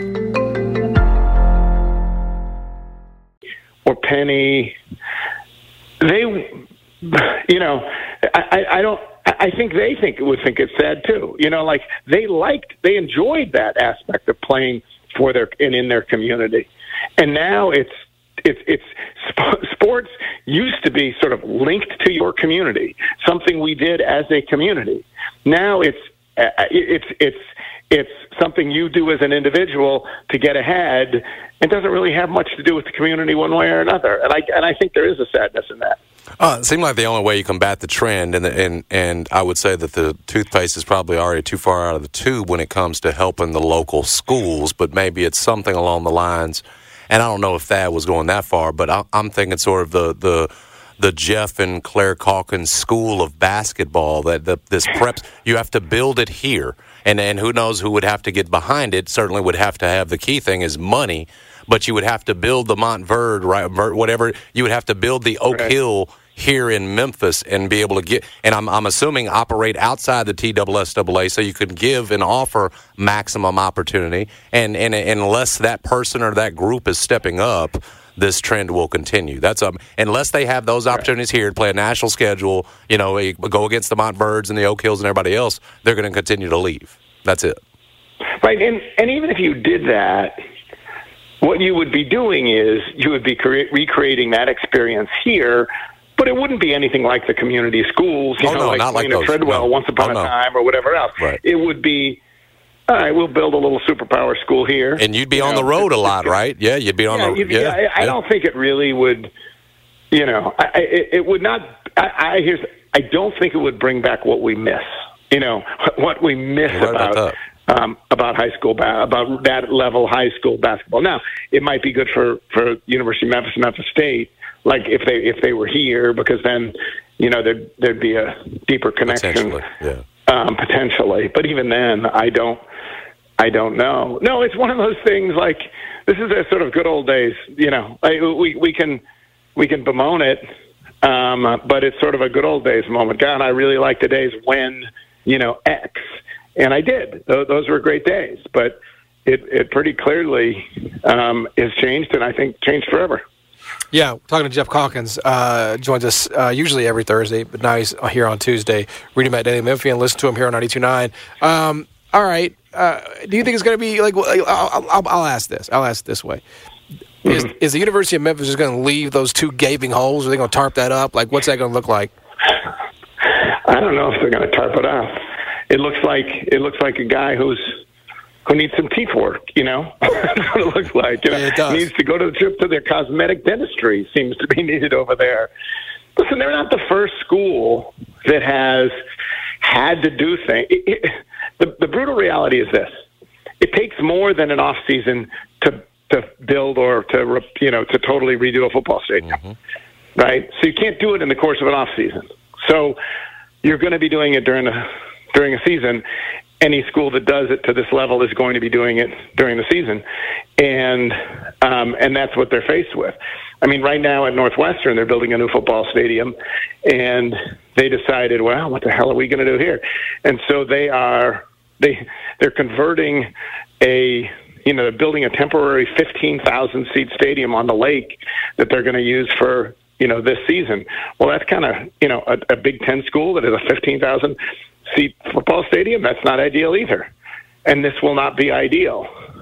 [SPEAKER 6] Or Penny, they, you know, I, I don't, I think they think would think it's sad too. You know, like they liked, they enjoyed that aspect of playing for their and in their community, and now it's it's it's sports used to be sort of linked to your community, something we did as a community. Now it's it's it's it's something you do as an individual to get ahead. It doesn't really have much to do with the community one way or another. And I and I think there is a sadness in that.
[SPEAKER 5] Uh, it seemed like the only way you combat the trend, and, and and I would say that the toothpaste is probably already too far out of the tube when it comes to helping the local schools, but maybe it's something along the lines, and I don't know if Thad was going that far, but I, I'm thinking sort of the, the the Jeff and Claire Calkins school of basketball, that the, this preps, you have to build it here. And and who knows who would have to get behind it. Certainly would have to have, the key thing is money, but you would have to build the Montverde, right, whatever. You would have to build the Oak right. Hill here in Memphis and be able to get, and I'm, I'm assuming operate outside the T S S A A so you could give and offer maximum opportunity. And, and, and unless that person or that group is stepping up, this trend will continue. That's um, unless they have those opportunities here to play a national schedule, you know, go against the Montverdes and the Oak Hills and everybody else, they're going to continue to leave. That's it.
[SPEAKER 6] Right, and and even if you did that, what you would be doing is you would be cre- recreating that experience here, but it wouldn't be anything like the community schools, you
[SPEAKER 5] oh,
[SPEAKER 6] know,
[SPEAKER 5] no,
[SPEAKER 6] like
[SPEAKER 5] not like those.
[SPEAKER 6] Treadwell
[SPEAKER 5] no.
[SPEAKER 6] once upon
[SPEAKER 5] oh,
[SPEAKER 6] a
[SPEAKER 5] no.
[SPEAKER 6] time or whatever else.
[SPEAKER 5] Right.
[SPEAKER 6] It would be, all right, we'll build a little superpower school here.
[SPEAKER 5] And you'd be
[SPEAKER 6] you
[SPEAKER 5] on
[SPEAKER 6] know,
[SPEAKER 5] the road a lot, right? Yeah, you'd be on
[SPEAKER 6] yeah,
[SPEAKER 5] the
[SPEAKER 6] road.
[SPEAKER 5] yeah,
[SPEAKER 6] yeah, I, I
[SPEAKER 5] yeah.
[SPEAKER 6] don't think it really would, you know, I, it, it would not, I, I, here's, I don't think it would bring back what we miss, you know, what we miss
[SPEAKER 5] right
[SPEAKER 6] about,
[SPEAKER 5] about
[SPEAKER 6] um, about high school, ba- about that level high school basketball. Now, it might be good for, for University of Memphis, Memphis State, like if they if they were here, because then, you know, there'd, there'd be a deeper connection.
[SPEAKER 5] Yeah.
[SPEAKER 6] um, potentially. But even then, I don't, I don't know. No, it's one of those things like this is a sort of good old days. You know, I, we we can we can bemoan it, um, but it's sort of a good old days moment. God, I really like the days when, you know, X, and I did. Those, those were great days, but it it pretty clearly um, has changed, and I think changed forever.
[SPEAKER 4] Yeah, talking to Jeff Calkins, uh, joins us uh, usually every Thursday, but now he's here on Tuesday. Read him at Daily Memphian. Listen to him here on ninety-two point nine. Um, all right. Uh, do you think it's going to be like? I'll, I'll, I'll ask this. I'll ask this way: is, mm-hmm. is the University of Memphis just going to leave those two gaping holes? Are they going to tarp that up? Like, what's that going to look like?
[SPEAKER 6] I don't know if they're going to tarp it up. It looks like it looks like a guy who's who needs some teeth work. You know, that's what it looks like. You know,
[SPEAKER 4] it does.
[SPEAKER 6] Needs to go to the trip to their cosmetic dentistry. Seems to be needed over there. Listen, they're not the first school that has had to do things. It, it, the, the brutal reality is this: it takes more than an off season to to build or to you know to totally redo a football stadium, mm-hmm. right? So you can't do it in the course of an off season. So you're going to be doing it during a during a season. Any school that does it to this level is going to be doing it during the season, and um, and that's what they're faced with. I mean, right now at Northwestern, they're building a new football stadium, and they decided, well, what the hell are we going to do here? And so they are they they're converting a you know they're building a temporary fifteen thousand seat stadium on the lake that they're going to use for you know this season. Well, that's kind of you know a, a Big Ten school that has a fifteen thousand seat football stadium. That's not ideal either, and this will not be ideal.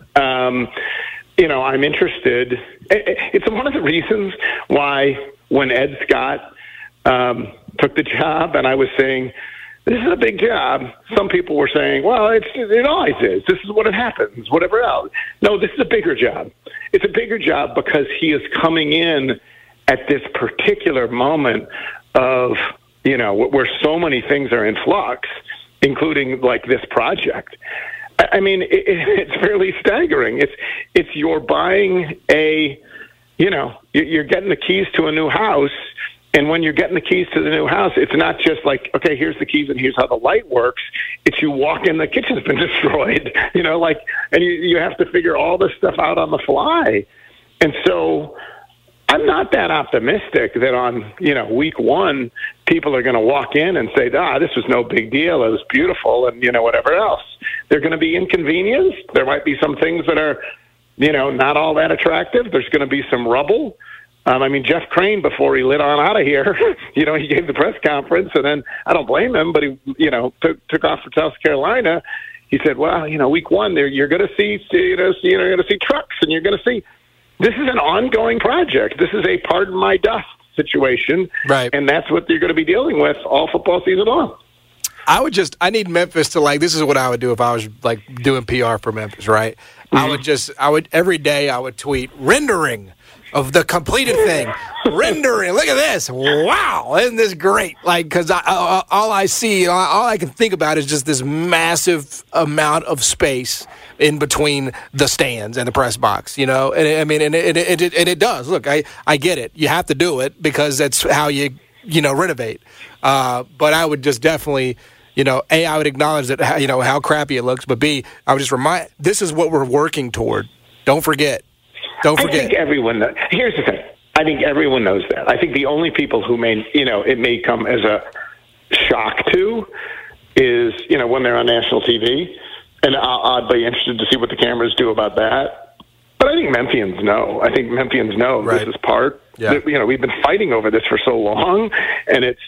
[SPEAKER 6] Um, you know, I'm interested. It's one of the reasons why when Ed Scott um, took the job, and I was saying, this is a big job, some people were saying, well, it's, it always is. This is what it happens, whatever else. No, this is a bigger job. It's a bigger job because he is coming in at this particular moment of, you know, where so many things are in flux, including like this project. I mean, it, it's fairly staggering. It's it's you're buying a, you know, you're getting the keys to a new house, and when you're getting the keys to the new house, it's not just like, okay, here's the keys and here's how the light works. It's you walk in, the kitchen's been destroyed, you know, like, and you you have to figure all this stuff out on the fly, and so I'm not that optimistic that on, you know, week one, people are going to walk in and say, ah, this was no big deal. It was beautiful and, you know, whatever else. They're going to be inconvenienced. There might be some things that are, you know, not all that attractive. There's going to be some rubble. Um, I mean, Jeff Crane, before he lit on out of here, you know, he gave the press conference, and then I don't blame him, but he, you know, took, took off for South Carolina. He said, well, you know, week one, there you're going to see, you know, see, you're going to see trucks, and you're going to see. This is an ongoing project. This is a pardon my dust situation,
[SPEAKER 4] right?
[SPEAKER 6] And that's what you're going to be dealing with all football season long.
[SPEAKER 4] I would just, I need Memphis to like, this is what I would do if I was like doing P R for Memphis, right? Mm-hmm. I would just, I would, every day I would tweet rendering of the completed thing. Rendering, look at this. Wow, isn't this great? Like, because I, I, all I see, all, all I can think about is just this massive amount of space in between the stands and the press box, you know? And I mean, and it, it, it, and it does. Look, I, I get it. You have to do it because that's how you, you know, renovate. Uh, but I would just definitely, you know, A, I would acknowledge that, you know, how crappy it looks, but B, I would just remind, this is what we're working toward. Don't forget. Don't forget.
[SPEAKER 6] I think everyone knows. Here's the thing. I think everyone knows that. I think the only people who may, you know, it may come as a shock to is, you know, when they're on national T V. And I'd be interested to see what the cameras do about that. But I think Memphians know. I think Memphians know right. This is part.
[SPEAKER 4] Yeah.
[SPEAKER 6] You know, we've been fighting over this for so long, and it's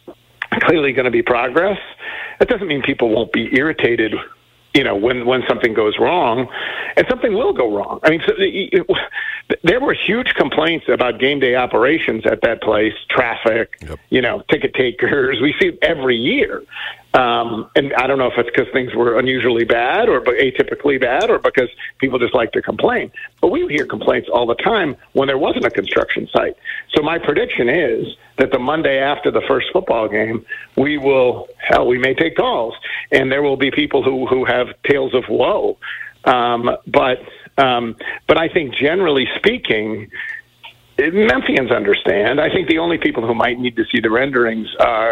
[SPEAKER 6] clearly going to be progress. That doesn't mean people won't be irritated, you know, when, when something goes wrong, and something will go wrong. I mean, so it, it, there were huge complaints about game day operations at that place, traffic, yep. you know, ticket takers. We see it every year. Um, and I don't know if it's because things were unusually bad or atypically bad or because people just like to complain. But we hear complaints all the time when there wasn't a construction site. So my prediction is that the Monday after the first football game, we will, hell, we may take calls. And there will be people who, who have tales of woe. Um, but, um, but I think generally speaking, Memphians understand. I think the only people who might need to see the renderings are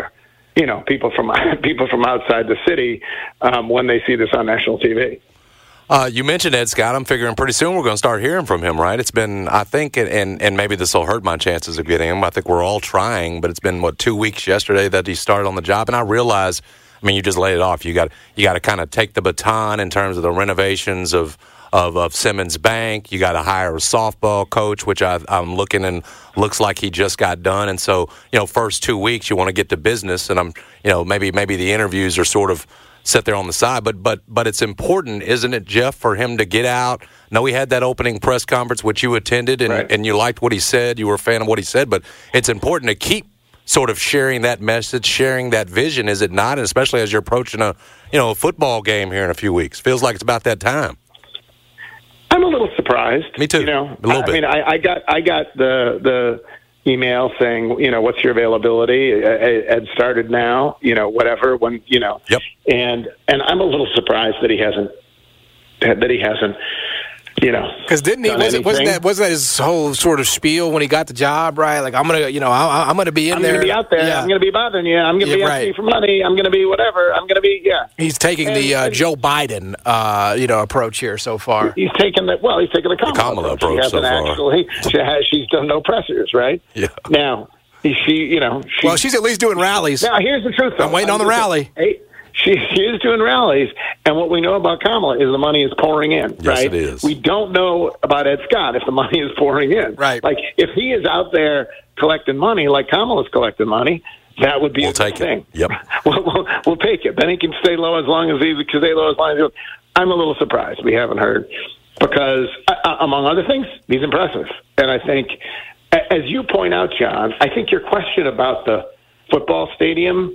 [SPEAKER 6] you know, people from people from outside the city um, when they see this on national T V.
[SPEAKER 5] Uh, you mentioned Ed Scott. I'm figuring pretty soon we're going to start hearing from him, right? It's been, I think, and, and maybe this will hurt my chances of getting him. I think we're all trying, but it's been, what, two weeks yesterday that he started on the job. And I realize, I mean, you just laid it off. You got you got to kind of take the baton in terms of the renovations of, of, of Simmons Bank. You got to hire a softball coach, which I, I'm looking and looks like he just got done. And so, you know, first two weeks you want to get to business. And I'm, you know, maybe maybe the interviews are sort of sit there on the side, but but but it's important, isn't it, Jeff, for him to get out? No, he had that opening press conference which you attended, and,
[SPEAKER 6] right.
[SPEAKER 5] and you liked what he said. You were a fan of what he said, but it's important to keep sort of sharing that message, sharing that vision, is it not? And especially as you're approaching a you know a football game here in a few weeks, feels like it's about that time.
[SPEAKER 6] I'm a little surprised.
[SPEAKER 5] Me too.
[SPEAKER 6] You know,
[SPEAKER 5] a little
[SPEAKER 6] I,
[SPEAKER 5] bit.
[SPEAKER 6] I mean, I, I got I got the the. email saying, you know, what's your availability? Ed started now, you know, whatever, when, you know,
[SPEAKER 5] yep.
[SPEAKER 6] and, and I'm a little surprised that he hasn't, that he hasn't, you know,
[SPEAKER 4] because didn't he, wasn't, wasn't that, wasn't that his whole sort of spiel when he got the job, right? Like, I'm going to, you know, I, I'm going to be in
[SPEAKER 6] I'm
[SPEAKER 4] there.
[SPEAKER 6] I'm going to be out there.
[SPEAKER 4] Yeah.
[SPEAKER 6] I'm going to be bothering you. I'm going to
[SPEAKER 4] yeah,
[SPEAKER 6] be
[SPEAKER 4] right.
[SPEAKER 6] asking you for money. I'm going to be whatever. I'm going to be, yeah.
[SPEAKER 4] He's taking
[SPEAKER 6] and,
[SPEAKER 4] the uh,
[SPEAKER 6] and,
[SPEAKER 4] Joe Biden, uh, you know, approach here so far.
[SPEAKER 6] He's taking the, well, he's taking the Kamala,
[SPEAKER 5] the Kamala approach, approach
[SPEAKER 6] she
[SPEAKER 5] so far.
[SPEAKER 6] Actually, she has, she's done no pressers, right?
[SPEAKER 5] Yeah.
[SPEAKER 6] Now, she, you know, she,
[SPEAKER 4] well, she's at least doing rallies.
[SPEAKER 6] Now, here's the truth, though.
[SPEAKER 4] I'm waiting on the rally.
[SPEAKER 6] Hey, she, she is doing rallies, and what we know about Kamala is the money is pouring in,
[SPEAKER 5] yes,
[SPEAKER 6] right?
[SPEAKER 5] It is.
[SPEAKER 6] We don't know about Ed Scott if the money is pouring in.
[SPEAKER 4] Right.
[SPEAKER 6] Like, if he is out there collecting money like Kamala's collecting money, that would be
[SPEAKER 5] we'll
[SPEAKER 6] a good
[SPEAKER 5] take
[SPEAKER 6] thing.
[SPEAKER 5] It. Yep.
[SPEAKER 6] we'll, we'll, we'll take it. Then he can stay low as long as he can stay low as long as he I'm a little surprised we haven't heard because, uh, among other things, he's impressive. And I think, as you point out, John, I think your question about the football stadium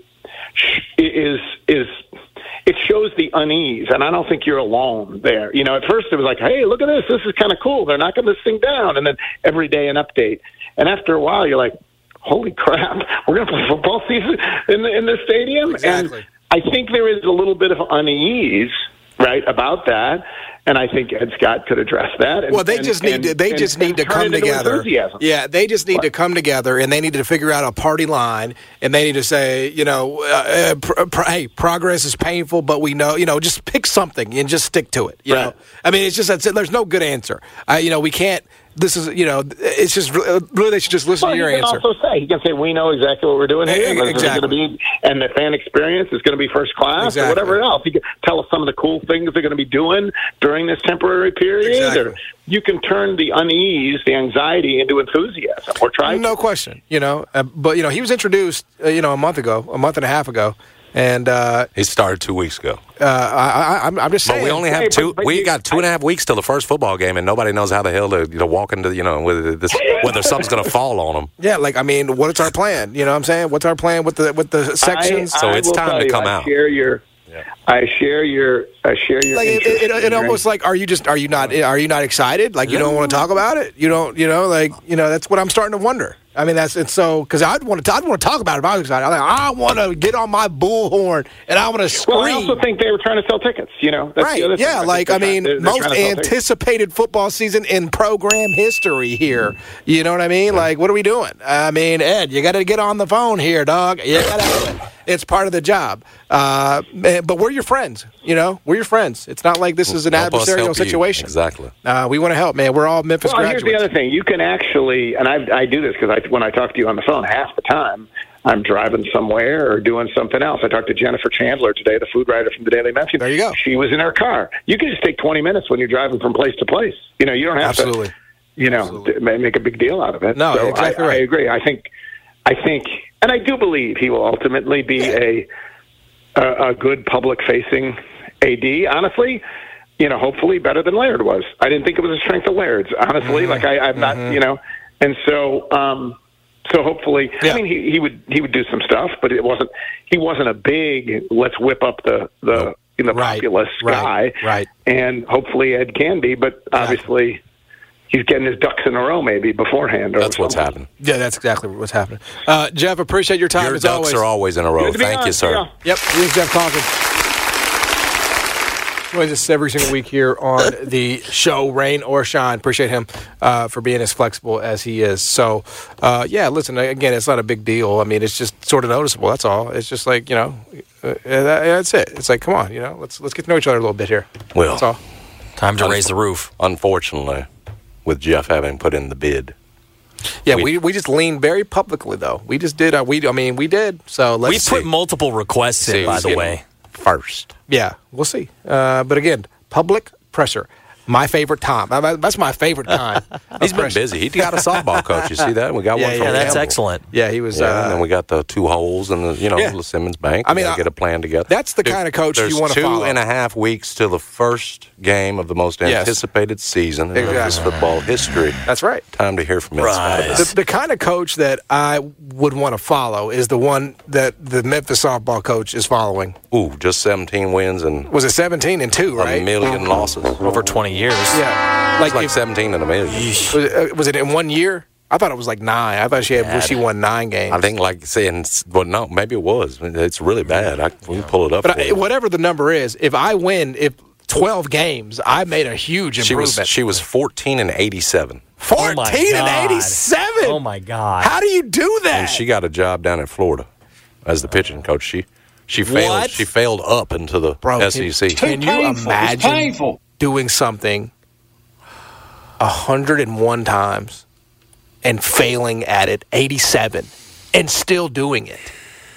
[SPEAKER 6] is is it shows the unease, and I don't think you're alone there. You know, at first it was like, hey, look at this. This is kind of cool. They're knocking this thing down. And then every day an update. And after a while, you're like, holy crap, we're going to play football season in the, in the stadium?
[SPEAKER 4] Exactly.
[SPEAKER 6] And I think there is a little bit of unease, right, about that. And I think Ed Scott could address that. And,
[SPEAKER 4] well, they
[SPEAKER 6] and,
[SPEAKER 4] just need
[SPEAKER 6] and,
[SPEAKER 4] to. They
[SPEAKER 6] and,
[SPEAKER 4] just
[SPEAKER 6] and,
[SPEAKER 4] need
[SPEAKER 6] and
[SPEAKER 4] to come together.
[SPEAKER 6] Enthusiasm.
[SPEAKER 4] Yeah, they just need
[SPEAKER 6] what?
[SPEAKER 4] to come together, and they need to figure out a party line, and they need to say, you know, uh, uh, pr- pr- hey, progress is painful, but we know, you know, just pick something and just stick to it. You
[SPEAKER 6] right.
[SPEAKER 4] know, I mean, it's just that's it. There's no good answer. I, you know, we can't. This is, you know, it's just really they should just listen
[SPEAKER 6] well,
[SPEAKER 4] to your
[SPEAKER 6] he can
[SPEAKER 4] answer.
[SPEAKER 6] Also say he can say we know exactly what we're doing here, and
[SPEAKER 4] exactly.
[SPEAKER 6] Going to be, and the fan experience is going to be first class,
[SPEAKER 4] exactly.
[SPEAKER 6] or whatever else. He can tell us some of the cool things they're going to be doing during this temporary period.
[SPEAKER 4] Exactly.
[SPEAKER 6] Or you can turn the unease, the anxiety, into enthusiasm. We're trying.
[SPEAKER 4] No
[SPEAKER 6] to.
[SPEAKER 4] question. You know, uh, but you know, he was introduced, uh, you know, a month ago, a month and a half ago. And uh,
[SPEAKER 5] he started two weeks ago.
[SPEAKER 4] Uh, I, I, I'm, I'm just saying.
[SPEAKER 5] But we only have
[SPEAKER 6] hey,
[SPEAKER 5] two.
[SPEAKER 6] but, but
[SPEAKER 5] we
[SPEAKER 6] you,
[SPEAKER 5] got two and a half weeks till the first football game, and nobody knows how the hell to you know walk into you know whether this whether something's going to fall on them.
[SPEAKER 4] Yeah, like I mean, what is our plan? You know, what I'm saying, what's our plan with the with the sections?
[SPEAKER 6] I,
[SPEAKER 5] so
[SPEAKER 6] I
[SPEAKER 5] it's
[SPEAKER 6] will
[SPEAKER 5] time to
[SPEAKER 6] you,
[SPEAKER 5] come
[SPEAKER 6] I
[SPEAKER 5] out.
[SPEAKER 6] Share your. Yeah. I share your. I share your.
[SPEAKER 4] Like it, it, it, it almost like, are you just are you not are you not excited? Like you don't want to talk about it? You don't. You know, like you know, that's what I'm starting to wonder. I mean, that's it's so because I'd want to I'd want to talk about it if I was excited. I'm like, I want to get on my bullhorn and I want to scream.
[SPEAKER 6] Well, I also think they were trying to sell tickets. You know, that's
[SPEAKER 4] right?
[SPEAKER 6] The other
[SPEAKER 4] yeah,
[SPEAKER 6] thing.
[SPEAKER 4] like I, I mean,
[SPEAKER 6] they're, they're
[SPEAKER 4] most anticipated football season in program history here. You know what I mean? Like, what are we doing? I mean, Ed, you got to get on the phone here, dog. You got to. It's part of the job. Uh, but we're your friends. You know, we're your friends. It's not like this is an
[SPEAKER 5] help
[SPEAKER 4] adversarial situation.
[SPEAKER 5] Exactly.
[SPEAKER 4] Uh, we want to help, man. We're all Memphis
[SPEAKER 6] well,
[SPEAKER 4] graduates.
[SPEAKER 6] Here's the other thing. You can actually, and I, I do this because I, when I talk to you on the phone, half the time I'm driving somewhere or doing something else. I talked to Jennifer Chandler today, the food writer from the Daily Memphian.
[SPEAKER 4] There you go.
[SPEAKER 6] She was in her car. You can just take twenty minutes when you're driving from place to place. You know, you don't have
[SPEAKER 4] Absolutely.
[SPEAKER 6] to, you know,
[SPEAKER 4] Absolutely.
[SPEAKER 6] make a big deal out of it.
[SPEAKER 4] No,
[SPEAKER 6] so
[SPEAKER 4] exactly
[SPEAKER 6] I,
[SPEAKER 4] right.
[SPEAKER 6] I agree. I think, I think, and I do believe he will ultimately be
[SPEAKER 4] yeah.
[SPEAKER 6] a, a a good public-facing A D. Honestly, you know, hopefully better than Laird was. I didn't think it was a strength of Laird's. Honestly,
[SPEAKER 4] mm-hmm.
[SPEAKER 6] like I, I'm not,
[SPEAKER 4] mm-hmm.
[SPEAKER 6] you know, and so, um, so hopefully,
[SPEAKER 4] yeah.
[SPEAKER 6] I mean, he, he would he would do some stuff, but it wasn't. He wasn't a big let's whip up the the in the
[SPEAKER 4] right.
[SPEAKER 6] populace
[SPEAKER 4] right.
[SPEAKER 6] guy.
[SPEAKER 4] Right.
[SPEAKER 6] And hopefully Ed can be, but
[SPEAKER 4] yeah.
[SPEAKER 6] obviously. He's getting his ducks in a row, maybe beforehand. Or
[SPEAKER 5] that's what's
[SPEAKER 6] something.
[SPEAKER 5] happening.
[SPEAKER 4] Yeah, that's exactly what's happening. Uh, Jeff, appreciate your time
[SPEAKER 5] Your
[SPEAKER 4] as
[SPEAKER 5] ducks
[SPEAKER 4] always.
[SPEAKER 5] are always in a row. Thank
[SPEAKER 6] on.
[SPEAKER 5] you, sir.
[SPEAKER 6] Yeah.
[SPEAKER 4] Yep, here's Jeff Calkins. joins us every single week here on the show, rain or shine. Appreciate him uh, for being as flexible as he is. So, uh, yeah, listen, again, it's not a big deal. I mean, it's just sort of noticeable. That's all. It's just like, you know, uh, that, that's it. It's like, come on, you know, let's let's get to know each other a little bit here.
[SPEAKER 5] Well,
[SPEAKER 4] that's all.
[SPEAKER 11] Time to raise the roof.
[SPEAKER 5] Unfortunately, with Jeff having put in the bid.
[SPEAKER 4] Yeah, we, we we just leaned very publicly though. We just did. Our, we I mean, we did. So let's
[SPEAKER 11] we
[SPEAKER 4] see.
[SPEAKER 11] put multiple requests in, by the way.
[SPEAKER 5] First,
[SPEAKER 4] yeah, we'll see. Uh, but again, public pressure. My favorite time. That's my favorite time.
[SPEAKER 5] He's been busy. He got a softball coach. You see that? We got
[SPEAKER 4] yeah,
[SPEAKER 5] one
[SPEAKER 4] yeah,
[SPEAKER 5] from
[SPEAKER 11] Yeah, that's
[SPEAKER 5] Campbell.
[SPEAKER 11] excellent.
[SPEAKER 4] Yeah, he was.
[SPEAKER 5] Yeah,
[SPEAKER 4] uh,
[SPEAKER 5] and then we got the two holes and the you know
[SPEAKER 4] yeah.
[SPEAKER 5] the Simmons Bank.
[SPEAKER 4] I mean,
[SPEAKER 5] we
[SPEAKER 4] I-
[SPEAKER 5] get a plan together.
[SPEAKER 4] That's the
[SPEAKER 5] Dude,
[SPEAKER 4] kind of coach
[SPEAKER 5] there's
[SPEAKER 4] you want to
[SPEAKER 5] two
[SPEAKER 4] follow.
[SPEAKER 5] and a half weeks till the first game of the most
[SPEAKER 4] Yes.
[SPEAKER 5] anticipated season in Memphis
[SPEAKER 4] Exactly.
[SPEAKER 5] football history.
[SPEAKER 4] That's right.
[SPEAKER 5] Time to hear from Vince
[SPEAKER 11] Right.
[SPEAKER 5] Valdez.
[SPEAKER 4] The, the kind of coach that I would want to follow is the one that the Memphis softball coach is following.
[SPEAKER 5] Ooh, just seventeen wins and
[SPEAKER 4] Was it seventeen and two, right?
[SPEAKER 5] a million losses.
[SPEAKER 11] Over twenty years.
[SPEAKER 4] Yeah,
[SPEAKER 5] Like,
[SPEAKER 4] like,
[SPEAKER 5] like
[SPEAKER 4] if-
[SPEAKER 5] seventeen and a million.
[SPEAKER 4] was, uh, was it in one year? I thought it was like nine. I thought she had she won nine games.
[SPEAKER 5] I think like saying, well, no, maybe it was. It's really bad. I, we can pull it up.
[SPEAKER 4] but
[SPEAKER 5] for
[SPEAKER 4] I,
[SPEAKER 5] you.
[SPEAKER 4] whatever the number is, if I win, if twelve games, I made a huge
[SPEAKER 5] She
[SPEAKER 4] improvement.
[SPEAKER 5] was she was fourteen and eighty-seven,
[SPEAKER 11] Oh my
[SPEAKER 4] fourteen and
[SPEAKER 11] God.
[SPEAKER 4] eighty-seven.
[SPEAKER 11] Oh, my God.
[SPEAKER 4] How do you do that?
[SPEAKER 5] and she got a job down in Florida as the pitching coach. She she failed.
[SPEAKER 11] What?
[SPEAKER 5] She failed up into the
[SPEAKER 4] Bro,
[SPEAKER 5] S E C.
[SPEAKER 4] Can, can you imagine doing something one hundred one times and failing at it eighty-seven and still doing it?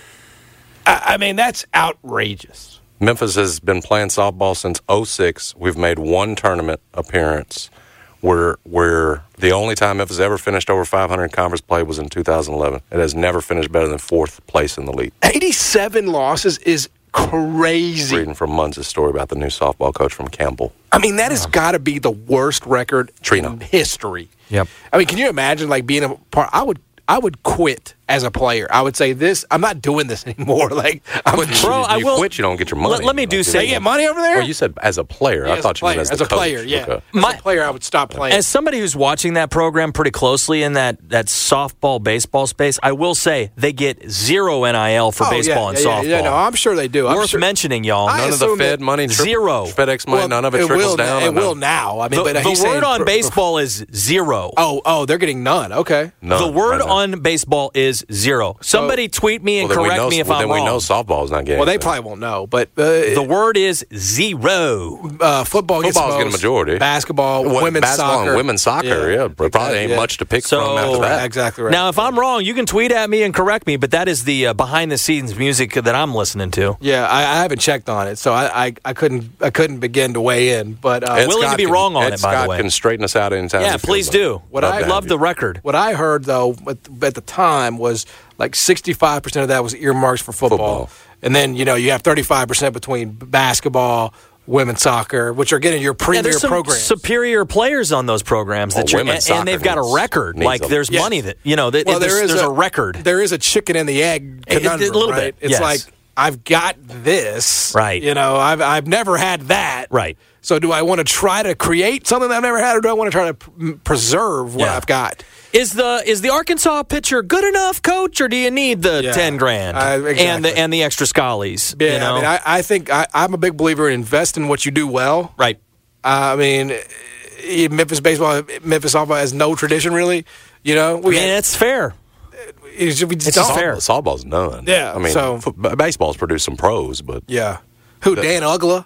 [SPEAKER 4] I, I mean, that's outrageous.
[SPEAKER 5] Memphis has been playing softball since oh six. We've made one tournament appearance. Where where the only time Memphis ever finished over five hundred in conference play was in two thousand eleven. It has never finished better than fourth place in the league.
[SPEAKER 4] eighty-seven losses is crazy.
[SPEAKER 5] Reading from Munz's story about the new softball coach from Campbell.
[SPEAKER 4] I mean, that has got to be the worst record
[SPEAKER 5] Trino.
[SPEAKER 4] in history.
[SPEAKER 11] Yep.
[SPEAKER 4] I mean, can you imagine like being a part? I would, I would quit as a player. I would say this. I'm not doing this anymore. Like, I'm,
[SPEAKER 5] Bro,
[SPEAKER 11] Bro,
[SPEAKER 5] you,
[SPEAKER 11] I
[SPEAKER 5] you
[SPEAKER 11] will-
[SPEAKER 5] quit, you don't get your money.
[SPEAKER 11] Let- let me do
[SPEAKER 5] Like,
[SPEAKER 11] say-
[SPEAKER 4] they get money over there.
[SPEAKER 5] Well, you said as a player.
[SPEAKER 4] Yeah,
[SPEAKER 5] I
[SPEAKER 4] as
[SPEAKER 5] thought
[SPEAKER 4] a
[SPEAKER 5] you meant
[SPEAKER 4] player,
[SPEAKER 5] as,
[SPEAKER 4] as
[SPEAKER 5] the
[SPEAKER 4] a
[SPEAKER 5] coach.
[SPEAKER 4] player. Yeah,
[SPEAKER 5] Okay.
[SPEAKER 4] as
[SPEAKER 11] My-
[SPEAKER 4] a player, I would stop playing.
[SPEAKER 11] As somebody who's watching that program pretty closely in that, that softball, baseball space, I will say they get zero N I L for
[SPEAKER 4] Oh,
[SPEAKER 11] baseball
[SPEAKER 4] yeah,
[SPEAKER 11] and
[SPEAKER 4] yeah,
[SPEAKER 11] softball.
[SPEAKER 4] Yeah, no, I'm sure they do. I'm
[SPEAKER 11] Worth
[SPEAKER 4] sure,
[SPEAKER 11] mentioning, y'all.
[SPEAKER 4] I
[SPEAKER 5] None of the
[SPEAKER 4] assume
[SPEAKER 5] Fed
[SPEAKER 4] that-
[SPEAKER 5] money, tri-
[SPEAKER 11] Zero.
[SPEAKER 5] FedEx money,
[SPEAKER 4] Well,
[SPEAKER 5] none of it,
[SPEAKER 4] it
[SPEAKER 5] trickles
[SPEAKER 4] will,
[SPEAKER 5] down.
[SPEAKER 4] It
[SPEAKER 5] I know.
[SPEAKER 4] will now. I mean,
[SPEAKER 11] The,
[SPEAKER 4] but
[SPEAKER 11] the
[SPEAKER 4] he's
[SPEAKER 11] word
[SPEAKER 4] saying
[SPEAKER 11] on
[SPEAKER 4] for-
[SPEAKER 11] baseball is zero.
[SPEAKER 4] Oh, oh, they're getting none. Okay.
[SPEAKER 5] None,
[SPEAKER 11] the word
[SPEAKER 5] right now.
[SPEAKER 11] on baseball is zero. Somebody tweet me and
[SPEAKER 5] Well, then we
[SPEAKER 11] correct
[SPEAKER 5] know-
[SPEAKER 11] me if
[SPEAKER 5] well,
[SPEAKER 11] I'm
[SPEAKER 5] then
[SPEAKER 11] wrong.
[SPEAKER 5] we know softball's not getting
[SPEAKER 4] Well, they
[SPEAKER 5] anything.
[SPEAKER 4] probably won't know, but uh,
[SPEAKER 11] The word is zero.
[SPEAKER 4] uh, football gets
[SPEAKER 5] Football's
[SPEAKER 4] most,
[SPEAKER 5] getting a majority.
[SPEAKER 4] Basketball,
[SPEAKER 5] Well,
[SPEAKER 4] women's
[SPEAKER 5] basketball
[SPEAKER 4] soccer,
[SPEAKER 5] and women's soccer, yeah, but probably ain't
[SPEAKER 4] yeah.
[SPEAKER 5] much to pick
[SPEAKER 11] So-
[SPEAKER 5] from after that.
[SPEAKER 4] Exactly right.
[SPEAKER 11] Now, if I'm wrong, you can tweet at me and correct me, but that is the uh, behind-the-scenes music that I'm listening to.
[SPEAKER 4] Yeah, I, I haven't checked on it, so I, I, I couldn't I couldn't begin to weigh in. But uh,
[SPEAKER 5] Ed
[SPEAKER 11] willing to
[SPEAKER 5] Scott
[SPEAKER 11] be
[SPEAKER 5] can-
[SPEAKER 11] wrong on
[SPEAKER 5] Ed
[SPEAKER 11] it, by the
[SPEAKER 5] Scott
[SPEAKER 11] way.
[SPEAKER 5] can straighten us out anytime.
[SPEAKER 11] Yeah,
[SPEAKER 5] he feels
[SPEAKER 11] please
[SPEAKER 5] like
[SPEAKER 11] do.
[SPEAKER 5] it.
[SPEAKER 4] What
[SPEAKER 11] I
[SPEAKER 4] I
[SPEAKER 11] love the record.
[SPEAKER 4] what I heard though at, at the time was like sixty-five percent of that was earmarks for football,
[SPEAKER 5] Football.
[SPEAKER 4] and then you know you have thirty-five percent between basketball, women's soccer, which are getting your
[SPEAKER 11] Yeah,
[SPEAKER 4] premier
[SPEAKER 11] there's some
[SPEAKER 4] programs.
[SPEAKER 11] superior players on those programs that
[SPEAKER 5] Well,
[SPEAKER 11] you're,
[SPEAKER 5] women's
[SPEAKER 11] and, and they've
[SPEAKER 5] soccer
[SPEAKER 11] got a
[SPEAKER 5] needs-
[SPEAKER 11] record.
[SPEAKER 5] needs
[SPEAKER 11] Like
[SPEAKER 5] a-
[SPEAKER 11] there's
[SPEAKER 4] Yes.
[SPEAKER 11] money that you know. That,
[SPEAKER 4] well,
[SPEAKER 11] there's,
[SPEAKER 4] there is
[SPEAKER 11] there's a, record.
[SPEAKER 4] There is a chicken and the egg
[SPEAKER 11] It- it-
[SPEAKER 4] conundrum,
[SPEAKER 11] a little
[SPEAKER 4] right?
[SPEAKER 11] bit,
[SPEAKER 4] It's
[SPEAKER 11] yes.
[SPEAKER 4] like I've got this,
[SPEAKER 11] Right.
[SPEAKER 4] You know, I've I've never had that,
[SPEAKER 11] Right.
[SPEAKER 4] So do I want to try to create something that I've never had, or do I want to try to pr- preserve what
[SPEAKER 11] Yeah.
[SPEAKER 4] I've got?
[SPEAKER 11] Is the is the Arkansas pitcher good enough, Coach, or do you need the
[SPEAKER 4] Yeah.
[SPEAKER 11] ten grand
[SPEAKER 4] Uh, exactly.
[SPEAKER 11] and the and the extra schollies?
[SPEAKER 4] Yeah,
[SPEAKER 11] you know?
[SPEAKER 4] I mean, I, I think I, I'm a big believer in invest in what you do well.
[SPEAKER 11] right.
[SPEAKER 4] Uh, I mean, eh, Memphis baseball, Memphis softball has no tradition really. You know,
[SPEAKER 11] I
[SPEAKER 4] we
[SPEAKER 11] mean, it's fair.
[SPEAKER 4] it's, we just
[SPEAKER 11] it's
[SPEAKER 4] don't.
[SPEAKER 11] just fair.
[SPEAKER 5] Softball's none.
[SPEAKER 4] Yeah,
[SPEAKER 5] I mean,
[SPEAKER 4] so-
[SPEAKER 5] fo- baseball's produced some pros, but
[SPEAKER 4] Yeah, who Dan Ugla?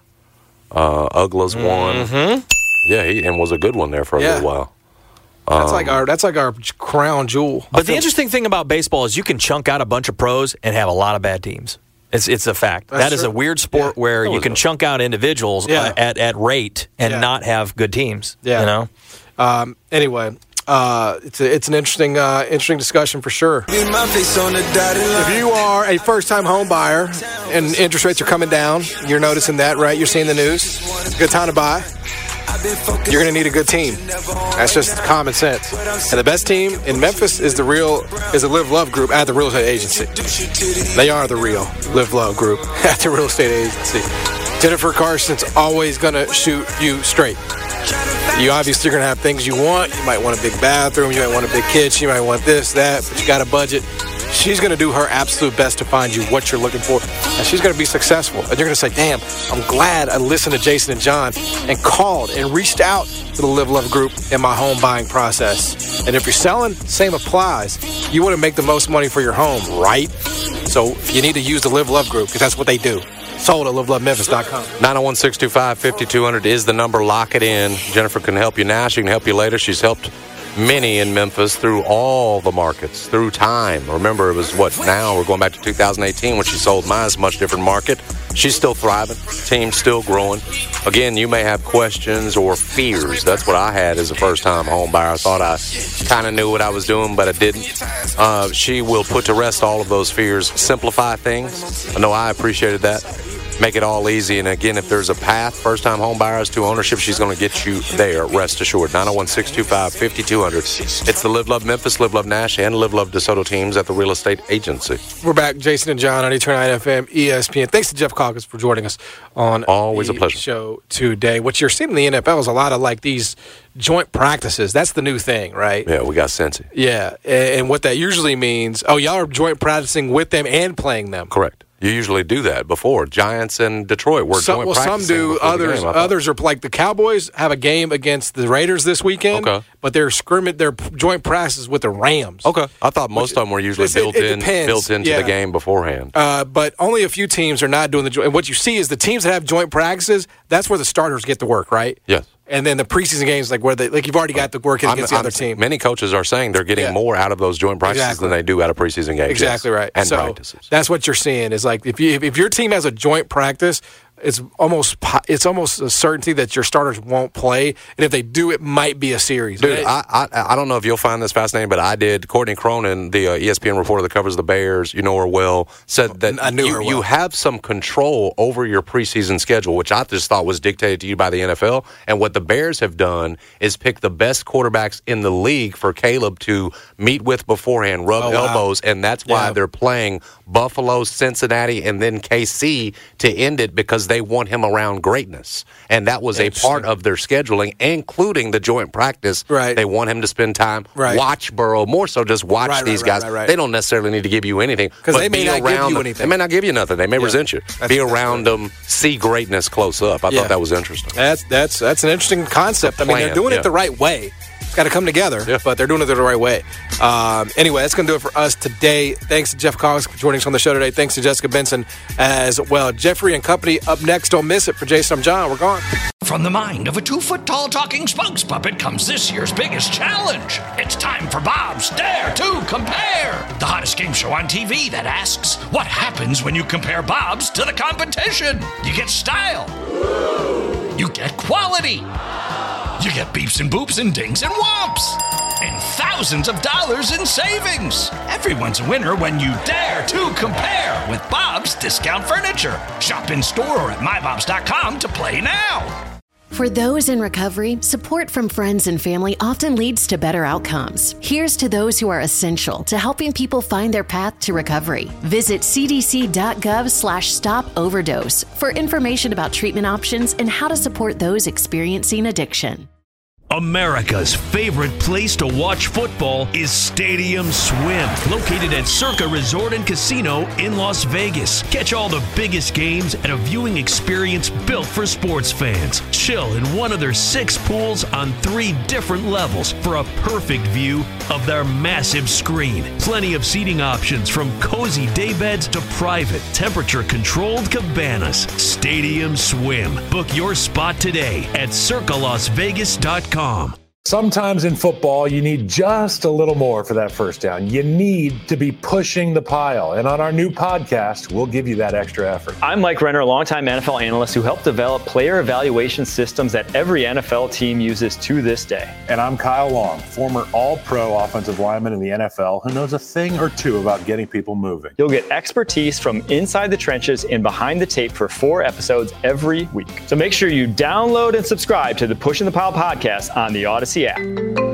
[SPEAKER 5] uh, Ugla's one.
[SPEAKER 11] Mm-hmm.
[SPEAKER 5] Yeah, he and was a good one there for a
[SPEAKER 4] Yeah.
[SPEAKER 5] little while.
[SPEAKER 4] That's
[SPEAKER 5] Um,
[SPEAKER 4] like our that's like our crown jewel.
[SPEAKER 11] But the interesting thing about baseball is you can chunk out a bunch of pros and have a lot of bad teams. It's it's a fact.
[SPEAKER 4] That's
[SPEAKER 11] That is
[SPEAKER 4] true.
[SPEAKER 11] a weird sport
[SPEAKER 4] Yeah.
[SPEAKER 11] where
[SPEAKER 5] That
[SPEAKER 11] you
[SPEAKER 5] was
[SPEAKER 11] can
[SPEAKER 5] a-
[SPEAKER 11] chunk out individuals
[SPEAKER 4] Yeah.
[SPEAKER 11] uh, at at rate and
[SPEAKER 4] Yeah.
[SPEAKER 11] not have good teams.
[SPEAKER 4] Yeah.
[SPEAKER 11] You know.
[SPEAKER 4] Um, anyway, uh, it's a, it's an interesting uh, interesting discussion for sure. If you are a first time home buyer and interest rates are coming down, you're noticing that, right? You're seeing the news. It's a good time to buy. You're going to need a good team. That's just common sense. And the best team in Memphis is the real is the Live Love Group at the Real Estate Agency. They are the real Live Love Group at the Real Estate Agency. Jennifer Carson's always going to shoot you straight. You obviously are going to have things you want. You might want a big bathroom. You might want a big kitchen. You might want this, that, but you got a budget. She's going to do her absolute best to find you what you're looking for and she's going to be successful. And you're going to say, damn, I'm glad I listened to Jason and John and called and reached out to the Live Love group in my home buying process. And if you're selling, same applies. You want to make the most money for your home, right? So you need to use the Live Love group because that's what they do. Sold at live love memphis dot com.
[SPEAKER 5] nine oh one, six two five, five two zero zero is the number. Lock it in. Jennifer can help you now. She can help you later. She's helped many in Memphis through all the markets, through time. Remember, it was what, now we're going back to two thousand eighteen when she sold mine. It's a much different market. She's still thriving. Team's still growing. Again, you may have questions or fears. That's what I had as a first-time home buyer. I thought I kind of knew what I was doing, but I didn't. Uh, she will put to rest all of those fears, simplify things. I know I appreciated that. Make it all easy. And again, if there's a path, first-time home buyers to ownership, she's going to get you there, rest assured. nine oh one, six two five, five two zero zero. It's the Live Love Memphis, Live Love Nash, and Live Love DeSoto teams at the Real Estate Agency.
[SPEAKER 4] We're back, Jason and John on Eternal F M, E S P N. Thanks to Jeff Calkins for joining us on
[SPEAKER 5] Always
[SPEAKER 4] the
[SPEAKER 5] a pleasure.
[SPEAKER 4] show today. What you're seeing in the N F L is a lot of like these joint practices. That's the new thing, right?
[SPEAKER 5] Yeah, we got Cincy.
[SPEAKER 4] Yeah, and what that usually means, oh, y'all are joint practicing with them and playing them.
[SPEAKER 5] Correct. You usually do that before. Giants and Detroit were
[SPEAKER 4] some,
[SPEAKER 5] joint
[SPEAKER 4] well,
[SPEAKER 5] practicing.
[SPEAKER 4] Some do. Others
[SPEAKER 5] game,
[SPEAKER 4] others are like the Cowboys have a game against the Raiders this weekend.
[SPEAKER 5] Okay.
[SPEAKER 4] But they're scrimmage. They're joint practices with the Rams.
[SPEAKER 5] Okay. I thought most Which, of them were usually it, built
[SPEAKER 4] it
[SPEAKER 5] in,
[SPEAKER 4] depends.
[SPEAKER 5] built into
[SPEAKER 4] yeah.
[SPEAKER 5] the game beforehand.
[SPEAKER 4] Uh, but only a few teams are not doing the joint. And what you see is the teams that have joint practices. That's where the starters get to work, right?
[SPEAKER 5] Yes.
[SPEAKER 4] And then the preseason games, like where they, like you've already got the work against I'm, the other
[SPEAKER 5] I'm,
[SPEAKER 4] team.
[SPEAKER 5] Many coaches are saying they're getting
[SPEAKER 4] yeah.
[SPEAKER 5] more out of those joint practices
[SPEAKER 4] exactly.
[SPEAKER 5] than they do out of preseason games.
[SPEAKER 4] Exactly
[SPEAKER 5] yes.
[SPEAKER 4] right.
[SPEAKER 5] And
[SPEAKER 4] so
[SPEAKER 5] practices.
[SPEAKER 4] That's what you're seeing is like if you if, if your team has a joint practice, it's almost it's almost a certainty that your starters won't play, and if they do, it might be a series.
[SPEAKER 5] Dude, I, I I don't know if you'll find this fascinating, but I did. Courtney Cronin, the uh, E S P N reporter that covers the Bears, you know her well, said that
[SPEAKER 4] I knew
[SPEAKER 5] you,
[SPEAKER 4] her well.
[SPEAKER 5] you have some control over your preseason schedule, which I just thought was dictated to you by the N F L. And what the Bears have done is pick the best quarterbacks in the league for Caleb to meet with beforehand, rub
[SPEAKER 4] oh, wow.
[SPEAKER 5] elbows, and that's why
[SPEAKER 4] yeah.
[SPEAKER 5] they're playing Buffalo, Cincinnati, and then K C to end it because they want him around greatness. And that was a part of their scheduling, including the joint practice.
[SPEAKER 4] Right.
[SPEAKER 5] They want him to spend time,
[SPEAKER 4] right.
[SPEAKER 5] watch Burrow, more so just watch
[SPEAKER 4] right,
[SPEAKER 5] these
[SPEAKER 4] right,
[SPEAKER 5] guys.
[SPEAKER 4] Right, right, right.
[SPEAKER 5] They don't necessarily need to give you anything.
[SPEAKER 4] Because they may not give you
[SPEAKER 5] them.
[SPEAKER 4] anything.
[SPEAKER 5] They may not give you nothing. They may
[SPEAKER 4] yeah.
[SPEAKER 5] resent you.
[SPEAKER 4] That's,
[SPEAKER 5] be
[SPEAKER 4] that's
[SPEAKER 5] around
[SPEAKER 4] right.
[SPEAKER 5] them, see greatness close up. I
[SPEAKER 4] yeah.
[SPEAKER 5] thought that was interesting.
[SPEAKER 4] That's that's that's an interesting concept. I mean, they're doing
[SPEAKER 5] yeah.
[SPEAKER 4] it the right way. It's got to come together,
[SPEAKER 5] yeah.
[SPEAKER 4] but they're doing it the right way. Um, anyway, that's going to do it for us today. Thanks to Jeff Collins for joining us on the show today. Thanks to Jessica Benson as well. Jeffrey and company up next. Don't miss it. For Jason, I'm John. We're gone.
[SPEAKER 1] From the mind of a two-foot-tall talking spokes puppet comes this year's biggest challenge. It's time for Bob's Dare to Compare, the hottest game show on T V that asks, what happens when you compare Bob's to the competition? You get style. You get quality. You get beeps and boops and dings and whomps. And thousands of dollars in savings. Everyone's a winner when you dare to compare with Bob's Discount Furniture. Shop in store or at my bobs dot com to play now.
[SPEAKER 2] For those in recovery, support from friends and family often leads to better outcomes. Here's to those who are essential to helping people find their path to recovery. Visit c d c dot gov slash stop overdose for information about treatment options and how to support those experiencing addiction.
[SPEAKER 8] America's favorite place to watch football is Stadium Swim, located at Circa Resort and Casino in Las Vegas. Catch all the biggest games at a viewing experience built for sports fans. Chill in one of their six pools on three different levels for a perfect view of their massive screen. Plenty of seating options from cozy daybeds to private, temperature-controlled cabanas. Stadium Swim. Book your spot today at circa las vegas dot com.
[SPEAKER 9] Sometimes in football, you need just a little more for that first down. You need to be pushing the pile. And on our new podcast, we'll give you that extra effort.
[SPEAKER 10] I'm Mike Renner, a longtime N F L analyst who helped develop player evaluation systems that every N F L team uses to this day.
[SPEAKER 9] And I'm Kyle Long, former all-pro offensive lineman in the N F L who knows a thing or two about getting people moving.
[SPEAKER 10] You'll get expertise from inside the trenches and behind the tape for four episodes every week. So make sure you download and subscribe to the Pushing the Pile podcast on the Odyssey app.